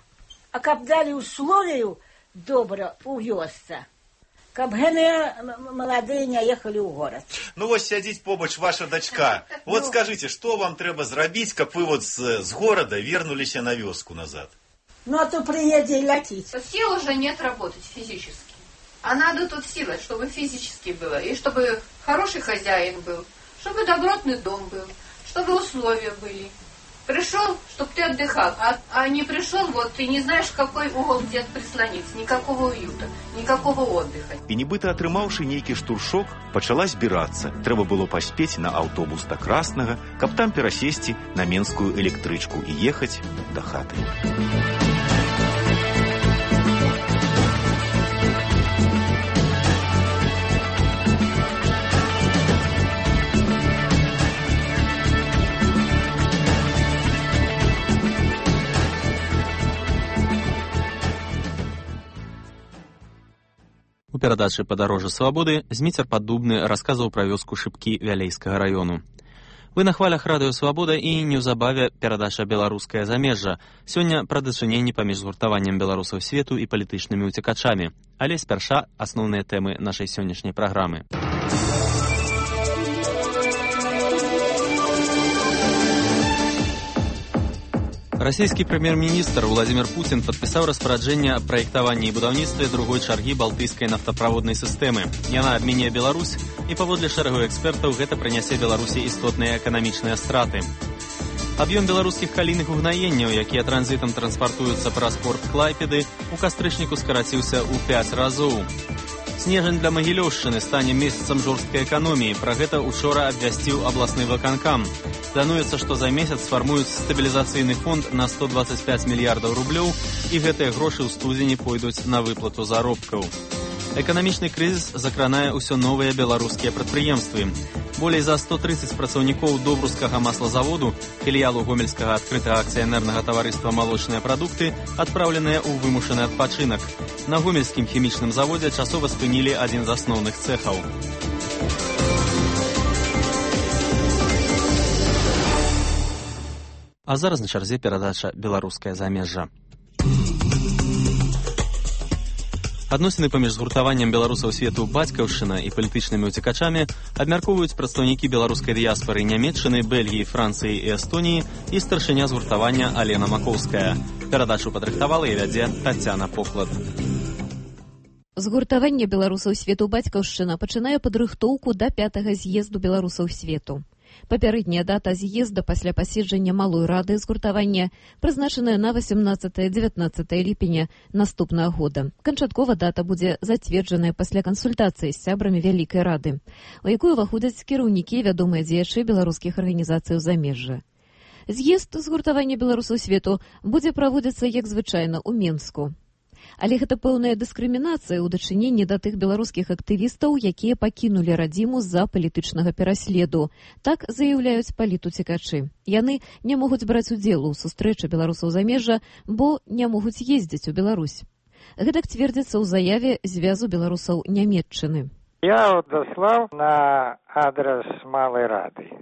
А каб дали условию добра у вёсца, каб гэтыя молодые не ехали ў город. Ну вот сядзіць побач ваша дачка. Вот скажите, что вам трэба зрабіць, каб вы вот с города вернулись на вёску назад? Ну а то приедет и летить. Сил уже нет работать физически. А надо тут силы, чтобы физически было. И чтобы хороший хозяин был. Чтобы добротный дом был. Чтобы условия были. Пришел, чтобы ты отдыхал, а не пришел, вот ты не знаешь, в какой угол где прислониться, никакого уюта, никакого отдыха. І нібыта атрымаўшы нейкі штуршок, пачала збірацца. Трэба было паспець на аўтобус да Краснага, каб там перасесці на менскую электрычку і ехаць да хаты. У перадачы «Падарожжа свабоды» Зміцер Паддубны расказваў пра вёску Шыбкі Вялейскага раёну. Вы на хвалях радыё «Свабода» і неўзабаве перадача «Беларускае замежжа». Сёння пра дачыненні паміж згуртаваннем беларусаў свету і палітычнымі ўцекачамі. Але спярша асноўныя тэмы нашай сённяшняй праграмы. Расійскі прэм'ер-міністр Владзімір Пуцін падпісаў распараджэнне аб праектаванні і будаўніцтве другой чаргі балтыйскай нафтаправоднай сістэмы. Яна абмене Беларусь, і паводле шэрагу экспертаў гэта прынясе Беларусі істотныя эканамічныя страты. Аб'ём беларускіх калійных угнаенняў, якія транзітам транспартуюцца праз порт Клайпеды, у кастрычніку скараціўся ў 5 разоў. Снежань для Магілёўшчыны стане месяцам жорсткай эканоміі. Пра гэта учора абвясціў абласны выканкам. Плануецца, што за месяц сфармуюць стабілізацыйны фонд на 125 мільярдаў рублёў, і гэтыя грошы ў студзені пойдуць на выплату заробкаў. Эканамічны крызіс закранае ўсё новыя беларускія прадпрыемствы. Болей за 130 працаўнікоў добрускага маслазаводу, філіялу гомельскага адкрытага акцыянернага таварыства «Малочныя прадукты», адпраўленыя ў вымушаны адпачынак. На гомельскім хімічным заводзе часова спынілі адзін з асноўных цэхаў. А зараз на чарзе перадача «Беларускае замежжа». Адносіны паміж згуртаваннем беларусаў свету бацькаўшчына і палітычнымі ўцекачамі абмяркоўваюць прадстаўнікі беларускай дыяспары Нямецчыны, Бельгіі, Францыі і Эстоніі і старшыня згуртавання Алена Макоўская. Перадачу падрыхтавала і вядзе Тацяна Поклад. Згуртаванне беларусаў свету бацькаўшчына пачынае падрыхтоўку да 5-го з'езду беларусаў свету. Папярэдняя дата з'езда пасля паседжання малой рады згуртавання прызначаная на 18-19 ліпеня наступнага года. Канчаткова дата будзе зацверджаная пасля кансультацыі з сябрамі вялікай рады, у якую ўваходзяць кіраўнікі вядомыя дзеячы беларускіх арганізацый у замежжа. З'езд згуртавання беларусаў свету будзе праводзіцца як звычайна ў Менску. Але гэта пэўная дыскрымінацыя ў дачыненні да тых беларускіх актывістаў, якія пакінулі радзіму з-за палітычнага пераследу. Так заяўляюць палітуцекачы. Яны не могуць браць удзелу ў сустрэчы беларусаў замежжа, бо не могуць ездзіць у Беларусь. Гэтак цвердзіцца ў заяве звязу беларусаў Нямецчыны. Я даслаў на адрес малой рады.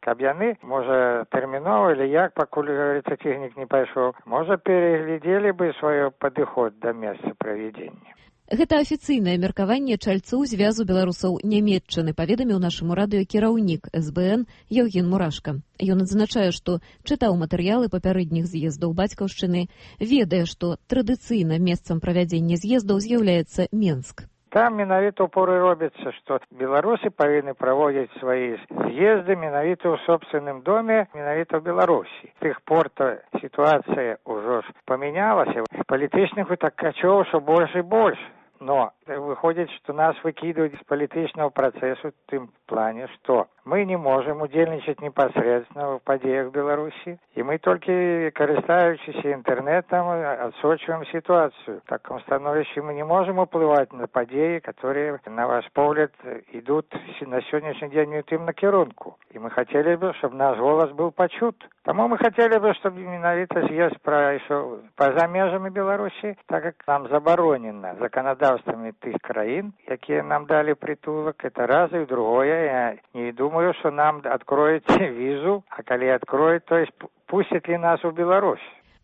каб яны, можа, тэрмінова или як, пакуль, говорится, цягнік не пайшоў, можа, переглядзелі бы свой падыход да месца правядзення. Гэта афіцыйнае меркаванне чальцоў звязу беларусаў Нямецчыны, паведаміў нашаму радыё кіраўнік СБН Яўген Мурашка. Ён адзначае, што чытаў матэрыялы папярэдніх з'ездаў бацькаўшчыны, ведае, што традыцыйна месцам правядзення з'ездаў з'яўляецца Менск. Там менавіта ўпоры робіцца, што беларусы павінны праводзіць свае з'езды менавіта ў собственным доме, менавіта ў Беларусі. З тых пор-то сітуацыя ўжо ж памянялася. Палітычных утакачоў ўсё больш і больш. Но выходит, что нас выкидывают из политического процесса в том плане, что мы не можем удельничать непосредственно в подеях в Беларуси, и мы только, користаючись интернетом, отсочиваем ситуацию. В таком становище мы не можем уплывать на подеи, которые, на ваш взгляд, идут на сегодняшний день не тем накерунку. И мы хотели бы, чтобы наш голос был почут. Тому мы хотели бы, чтобы менавіта съезд прошел поза межами Беларуси, так как нам заборонено законодавствами тых краин, якія нам дали притулок, это раз, и другое. Я не думаю, что нам откроют визу, а коли откроют, то есть пустят ли нас в Беларусь.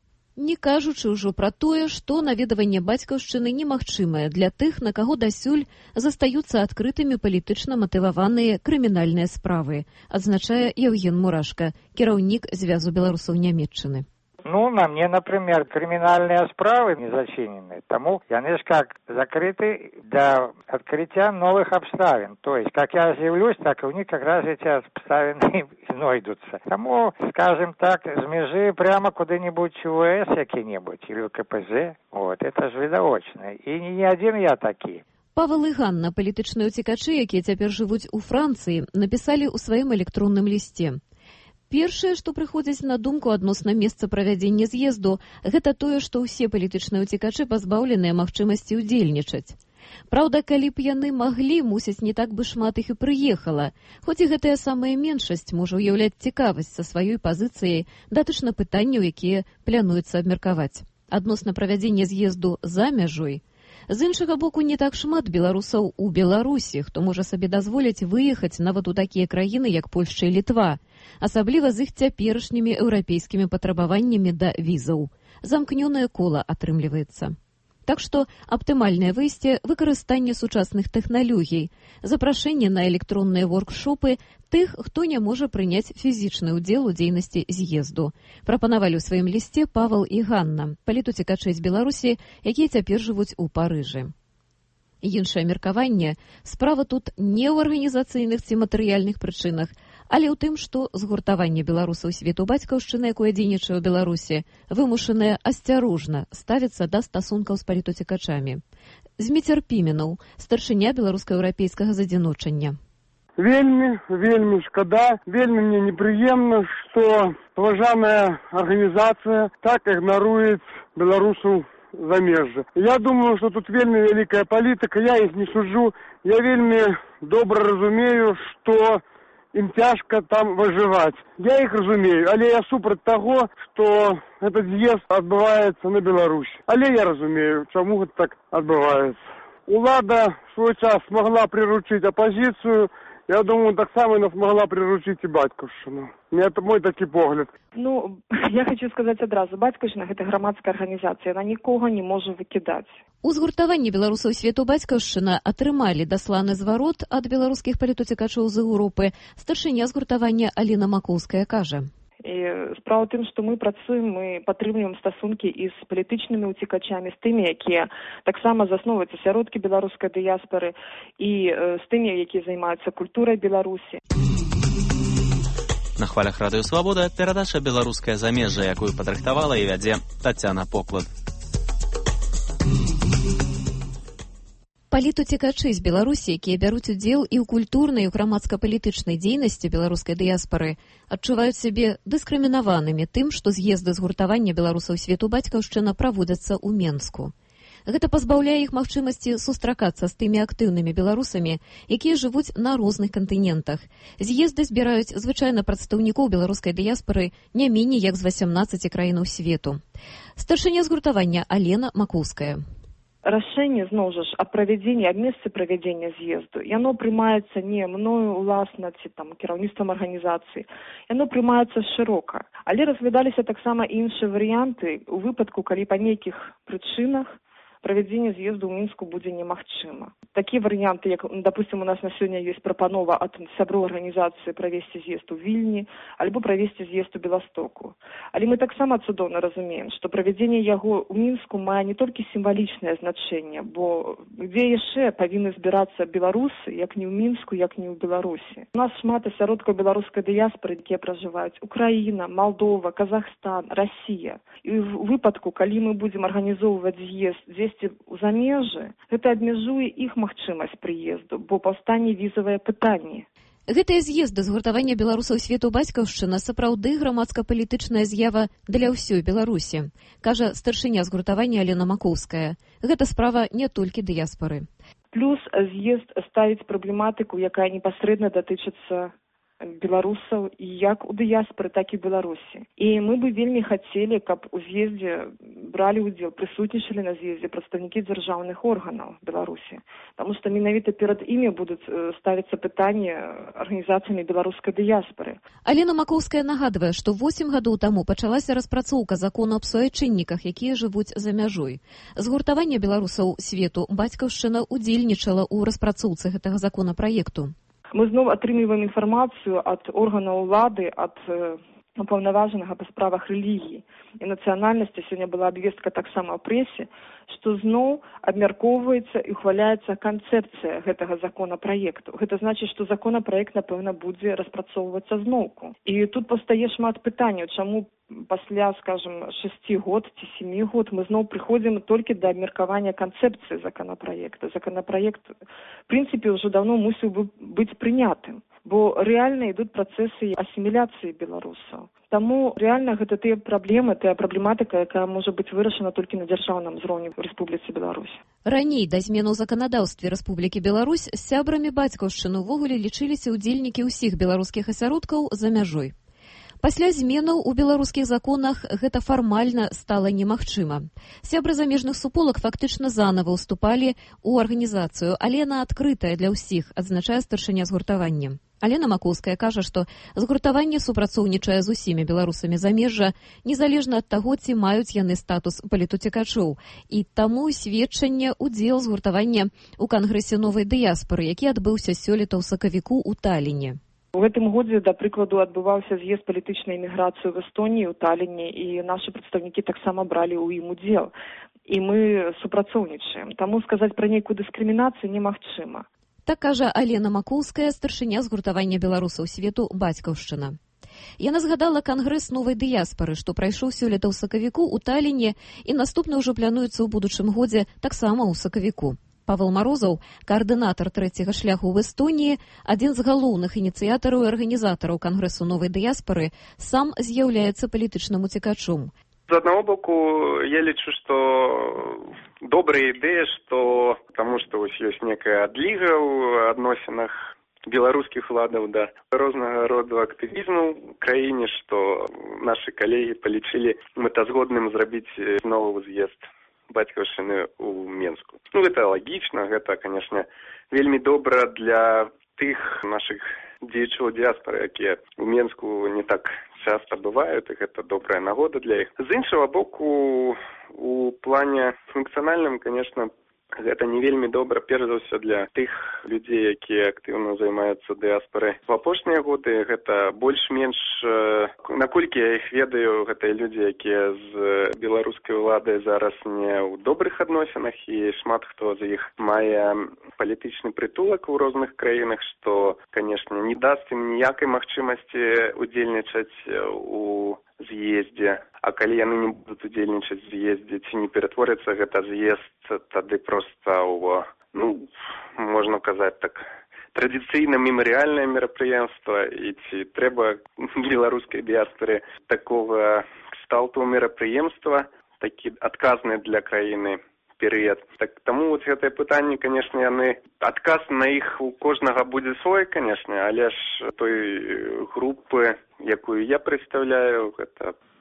Не кажучы ўжо пра тое, што наведаванне бацькаўшчыны немагчымае для тых, на каго дасюль застаюцца адкрытымі палітычна матываваныя крымінальныя справы, адзначае Яўген Мурашка, кіраўнік звязу беларусаў Нямецчыны. Ну, на мне, например, криминальные справы не зачинены. Тому яны ж как закрыты до открытия новых обставин. То есть, как я заявлюсь, так и у них как раз эти обставины найдутся. Тому, скажем так, с межи прямо куда-нибудь УС какие-нибудь или КПЗ. Вот, это же видоочно. И не один я такі. Павел і Ганна, палітычныя ўцекачы, якія цяпер жывуць у Францыі, напісалі ў сваім электронным лісце. Першае, што прыходзіць на думку адносна месца правядзення з'езду, гэта тое, што ўсе палітычныя ўцекачы пазбаўленыя магчымасці ўдзельнічаць. Праўда, калі б яны маглі, мусіць, не так бы шмат іх і прыехала, хоць і гэтая самая меншасць можа ўяўляць цікавасць са сваёй пазіцыяй датычна пытанняў, якія плануецца абмеркаваць. Адносна правядзення з'езду за мяжой, з іншага боку, не так шмат беларусаў у Беларусі, хто можа сабе дазволіць выехаць нават у такія краіны, як Польшча і Літва, асабліва з іх цяперашнімі еўрапейскімі патрабаваннямі да візаў. Замкнёнае кола атрымліваецца. Так што аптымальнае выйсце – выкарыстанне сучасных тэхналогій, запрашэнне на электронныя воркшопы тых, хто не можа прыняць фізічны ўдзел у дзейнасці з'езду. Прапанавалі ў сваім лісце Павел і Ганна, палітуцекачы з Беларусі, якія цяпер жывуць у Парыжы. Іншае меркаванне – справа тут не ў арганізацыйных ці матэрыяльных прычынах, але ў тым, што згуртаванне беларусаў свету бацькаўшчыны, якое дзейнічае ў Беларусі, вымушанае асцярожна ставіцца да стасункаў з палітуцекачамі. Зміцер Піменаў, старшыня беларуска-еўрапейскага задзіночання. Вельмі шкада, вельмі мне непрыемна, што паважаная арганізацыя так ігнаруе беларусаў замежжа. Я думаю, что тут вельмі вялікая палітыка, я іх не суджу. Я вельмі добра разумею, што ім цяжка там выжываць. Я іх разумею, але я супраць таго, што этот з'езд адбываецца на Беларусі. Але я разумею, чаму гэта так адбываецца. Улада в свой час смогла приручить оппозицию. Я думаю, так само она смогла приручить и Батьківщину. Это мой такі погляд. Ну, я хочу сказаць адразу, Батьківщина – гэта грамадская арганізацыя, она нікога не можа выкідаць. У згуртаванні беларусаў свету Батьківщина атрымалі дасланы зварот ад беларускіх палітуцекачоў з Еўропы. Старшыня згуртавання Аліна Макоўская кажа. І справа ў тым, што мы працуем, мы падтрымліваем стасункі і з палітычнымі ўцекачамі, з тымі, якія таксама засноўваюцца сяродкі беларускай дыяспары, і з тымі, якія займаюцца культурай Беларусі. На хвалях Радыё Свабода перадача «Беларускае замежжа», якую падрыхтавала і вядзе Тацяна Поклад. Палітуцекачы з Беларусі, якія бяруць удзел і ў культурнай, і ў грамадска-палітычнай дзейнасці беларускай дыяспары, адчуваюць сябе дыскрымінаванымі тым, што з'езды згуртавання беларусаў свету Батькаўшчына праводзяцца ў Менску. Гэта пазбаўляе іх магчымасці сустракацца з тымі актыўнымі беларусамі, якія жывуць на розных кантынентах. З'езды збіраюць звычайна прадстаўнікоў беларускай дыяспары не меней як з 18 краінаў свету. Старшыня згуртавання Алена Макоўская. Рашэнне, зноў жа ж, аб правядзенні, аб месцы правядзення з'езду, яно прымаецца не мною уласна ці там кіраўніцтвам арганізацыі, яно прымаецца шырока. Але разглядаліся таксама іншыя варыянты у выпадку, калі па нейкіх прычынах правядзенне з'езду ў Мінску будзе немагчыма. Такія варыянты, як, допустим, у нас на сёння ёсць прапанова ад сяброў арганізацыі правесці з'езд у Вільні альбо правесці з'езд у Беластоку. Але мы таксама цудоўна разумеем, што правядзенне яго ў Мінску мае не толькі сімвалічнае значэнне, бо дзе яшчэ павінны збірацца беларусы, як не ў Мінску, як не ў Беларусі. У нас шмат асяродкаў беларускай дыяспоры, якія пражываюць Украіна, Малдова, Казахстан, Расія. І ў выпадку, калі мы будзем арганізоўваць з'езд дзесьці ў замежжы, гэта абмежуе іх магчымасць прыезду, бо паўстане візавае пытанне. Гэтыя з'езды згуртавання беларусаў свету бацькаўшчына сапраўды грамадска-палітычная з'ява для ўсёй Беларусі, кажа старшыня згуртавання Алена Макоўская. Гэта справа не толькі дыяспары. Плюс з'езд ставіць праблематыку, якая непасрэдна датычыцца беларусаў і як у дыяспоры, так і Беларусі. І мы бы вельмі хацелі, каб у з'ездзе бралі ўдзел, прысутнічалі на з'ездзе прадстаўнікі дзяржаўных органаў Беларусі. Таму што менавіта перад імі будуць ставіцца пытанні арганізацыямі беларускай дыяспоры. Алена Макоўская нагадвае, што 8 гадоў таму пачалася распрацоўка закону аб суайчынніках, якія жывуць за мяжой. Згуртаванне беларусаў свету бацькаўшчына удзельнічала ў распрацоўцы гэтага законапраекту. Мы зноў атрымліваем інфармацыю ад органаў улады, ад упаўнаважанага па справах рэлігіі і нацыянальнасці. Сёння была абвестка таксама ў прэсе, што зноў абмяркоўваецца і ухваляецца канцэпцыя гэтага законапраекту. Гэта значыць, што законапраект, напэўна, будзе распрацоўвацца зноўку. І тут паўстае шмат пытанняў, чаму пасля, скажем, 6 год ці 7 год мы зноў прыходзім толькі да абмеркавання канцэпцыі законапраекта. Законапраект, в прынцыпе, ўжо даўно мусіў бы быць прынятым, бо рэальна ідуць працэсы асіміляцыі беларусаў. Таму рэальна гэта тыя праблемы, тая праблематыка, якая можа быць вырашана толькі на дзяржаўным узроўні ў Рэспубліцы Беларусь. Раней да зменаў у заканадаўстве Рэспублікі Беларусь сябрамі бацькаўшчыны ўвогуле лічыліся ўдзельнікі ўсіх беларускіх асяродкаў за мяжой. Пасля зменаў у беларускіх законах гэта фармальна стала немагчыма. Сябры замежных суполак фактычна занава ўступалі ў арганізацыю, але яна адкрытая для ўсіх, адзначае старшыня згуртавання. Алена Макоўская кажа, што згуртаванне супрацоўнічае з усімі беларусамі замежжа, незалежна ад таго, ці маюць яны статус палітуцікачоў. І таму сведчанне удзел згуртавання ў кангрэсе новай дыяспары, які адбыўся сёлета ў сакавіку ў Таліне. У гэтым годзе, да прыкладу, адбываўся з'езд палітычнай эміграцыі в Эстоніі, у Таліне, і нашы прадстаўнікі таксама бралі ў ім удзел. І мы супрацоўнічаем. Таму сказаць пра нейкую дыскрымінацыю немагчыма. Так кажа Алена Макоўская, старшыня згуртавання беларусаў свету бацькаўшчына. Яна згадала кангрэс новай дыяспары, што прайшоў сёлета ў сакавіку ў Таліне, і наступны ўжо плануецца ў будучым годзе таксама ў сакавіку. Павел Марозаў, коаардынатар трэцяга шляху ў Эстоніі, адзін з галоўных ініцыятараў і арганізатараў кангрэсу новай дыяспары, сам з'яўляецца палітычным уцекачом. З аднаго боку, я лічу, што добрая ідэя, што таму што вось ёсць некая адліга ў адносінах беларускіх уладаў да рознага роду актывізму ў краіне, што нашы калегі палічылі мэтазгодным зрабіць новы з'езд бацькаўшчыны ў Менску. Ну, гэта лагічна, гэта, канешне, вельмі добра для тых нашых дзеячоў дыяспары, якія ў Менску не так часта бываюць, і гэта добрая нагода для іх. З іншага боку, у плане функцыянальным, канешне, гэта не вельмі добра, перш за ўсё для тых людзей, якія актыўна займаюцца дыяспарай. В апошнія годы гэта больш-менш, наколькі я іх ведаю, гэта людзі, якія з беларускай уладай зараз не ў добрых адносінах, і шмат хто з іх мае палітычны прытулак у розных краінах, што, канешне, не дасць ім ніякай магчымасці удзельнічаць у з'ездзе. А калі яны не будуць удзельнічаць в з'ездзе, ці не ператворыцца гэта з'езд тады проста ў, ну, можна казаць так, традыцыйна мемарыяльнае мерапрыемства, і ці трэба беларускай дыяспары такога кшталту мерапрыемства, такі адказны для краіны перыяд. Так, таму вот гэтае пытанне, канешне, яны, адказ на іх у кожнага будзе свой, канешне, але ж той групы, якую я прадстаўляю, гэта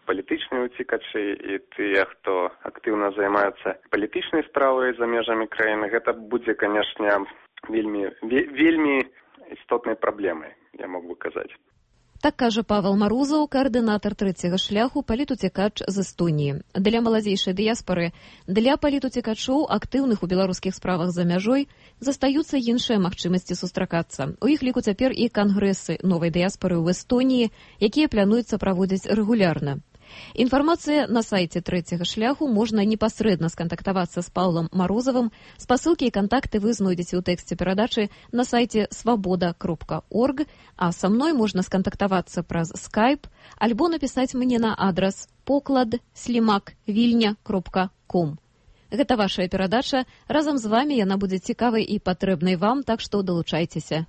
палітычныя ўцікачы і тыя, хто актыўна займаецца палітычнай справай за межамі краіны, гэта будзе, канешне, вельмі істотнай праблемай, я мог бы казаць. Так кажа Павел Марузаў, каардынатар трэцяга шляху, палітуцікач з Эстоніі. Для маладзейшай дыяспары, для палітуцікачоў, актыўных у беларускіх справах за мяжой, застаюцца іншыя магчымасці сустракацца. У іх ліку цяпер і кангрэсы новай дыяспары ў Эстоніі, якія плануецца праводзіць рэгулярна. Інфармацыя на сайце трэцяга шляху, можна непасрэдна скантактавацца з Паўлам Марозавым. Спасылкі і кантакты вы знойдзеце ў тэксце перадачы на сайце свабода.орг, а са мной можна скантактавацца праз Skype альбо напісаць мне на адрас poklad@vilnia.com. Гэта вашая перадача. Разам з вамі яна будзе цікавай і патрэбнай вам, так што далучайцеся.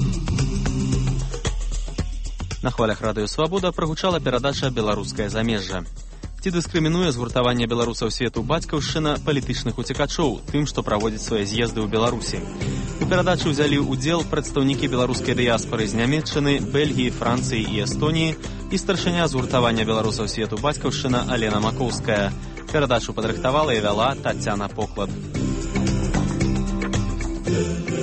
На хвалях радыё «Свабода» прагучала перадача «Беларускае замежжа». Ці дыскрымінуе згуртаванне беларусаў свету бацькаўшчына палітычных уцекачоў тым, што праводзіць свае з'езды ў Беларусі. У перадачы ўзялі ўдзел прадстаўнікі беларускай дыяспары з Нямецчыны, Бельгіі, Францыі і Эстоніі і старшыня згуртавання беларусаў свету бацькаўшчына Алена Макоўская. Перадачу падрыхтавала і вяла Тацяна Поклад.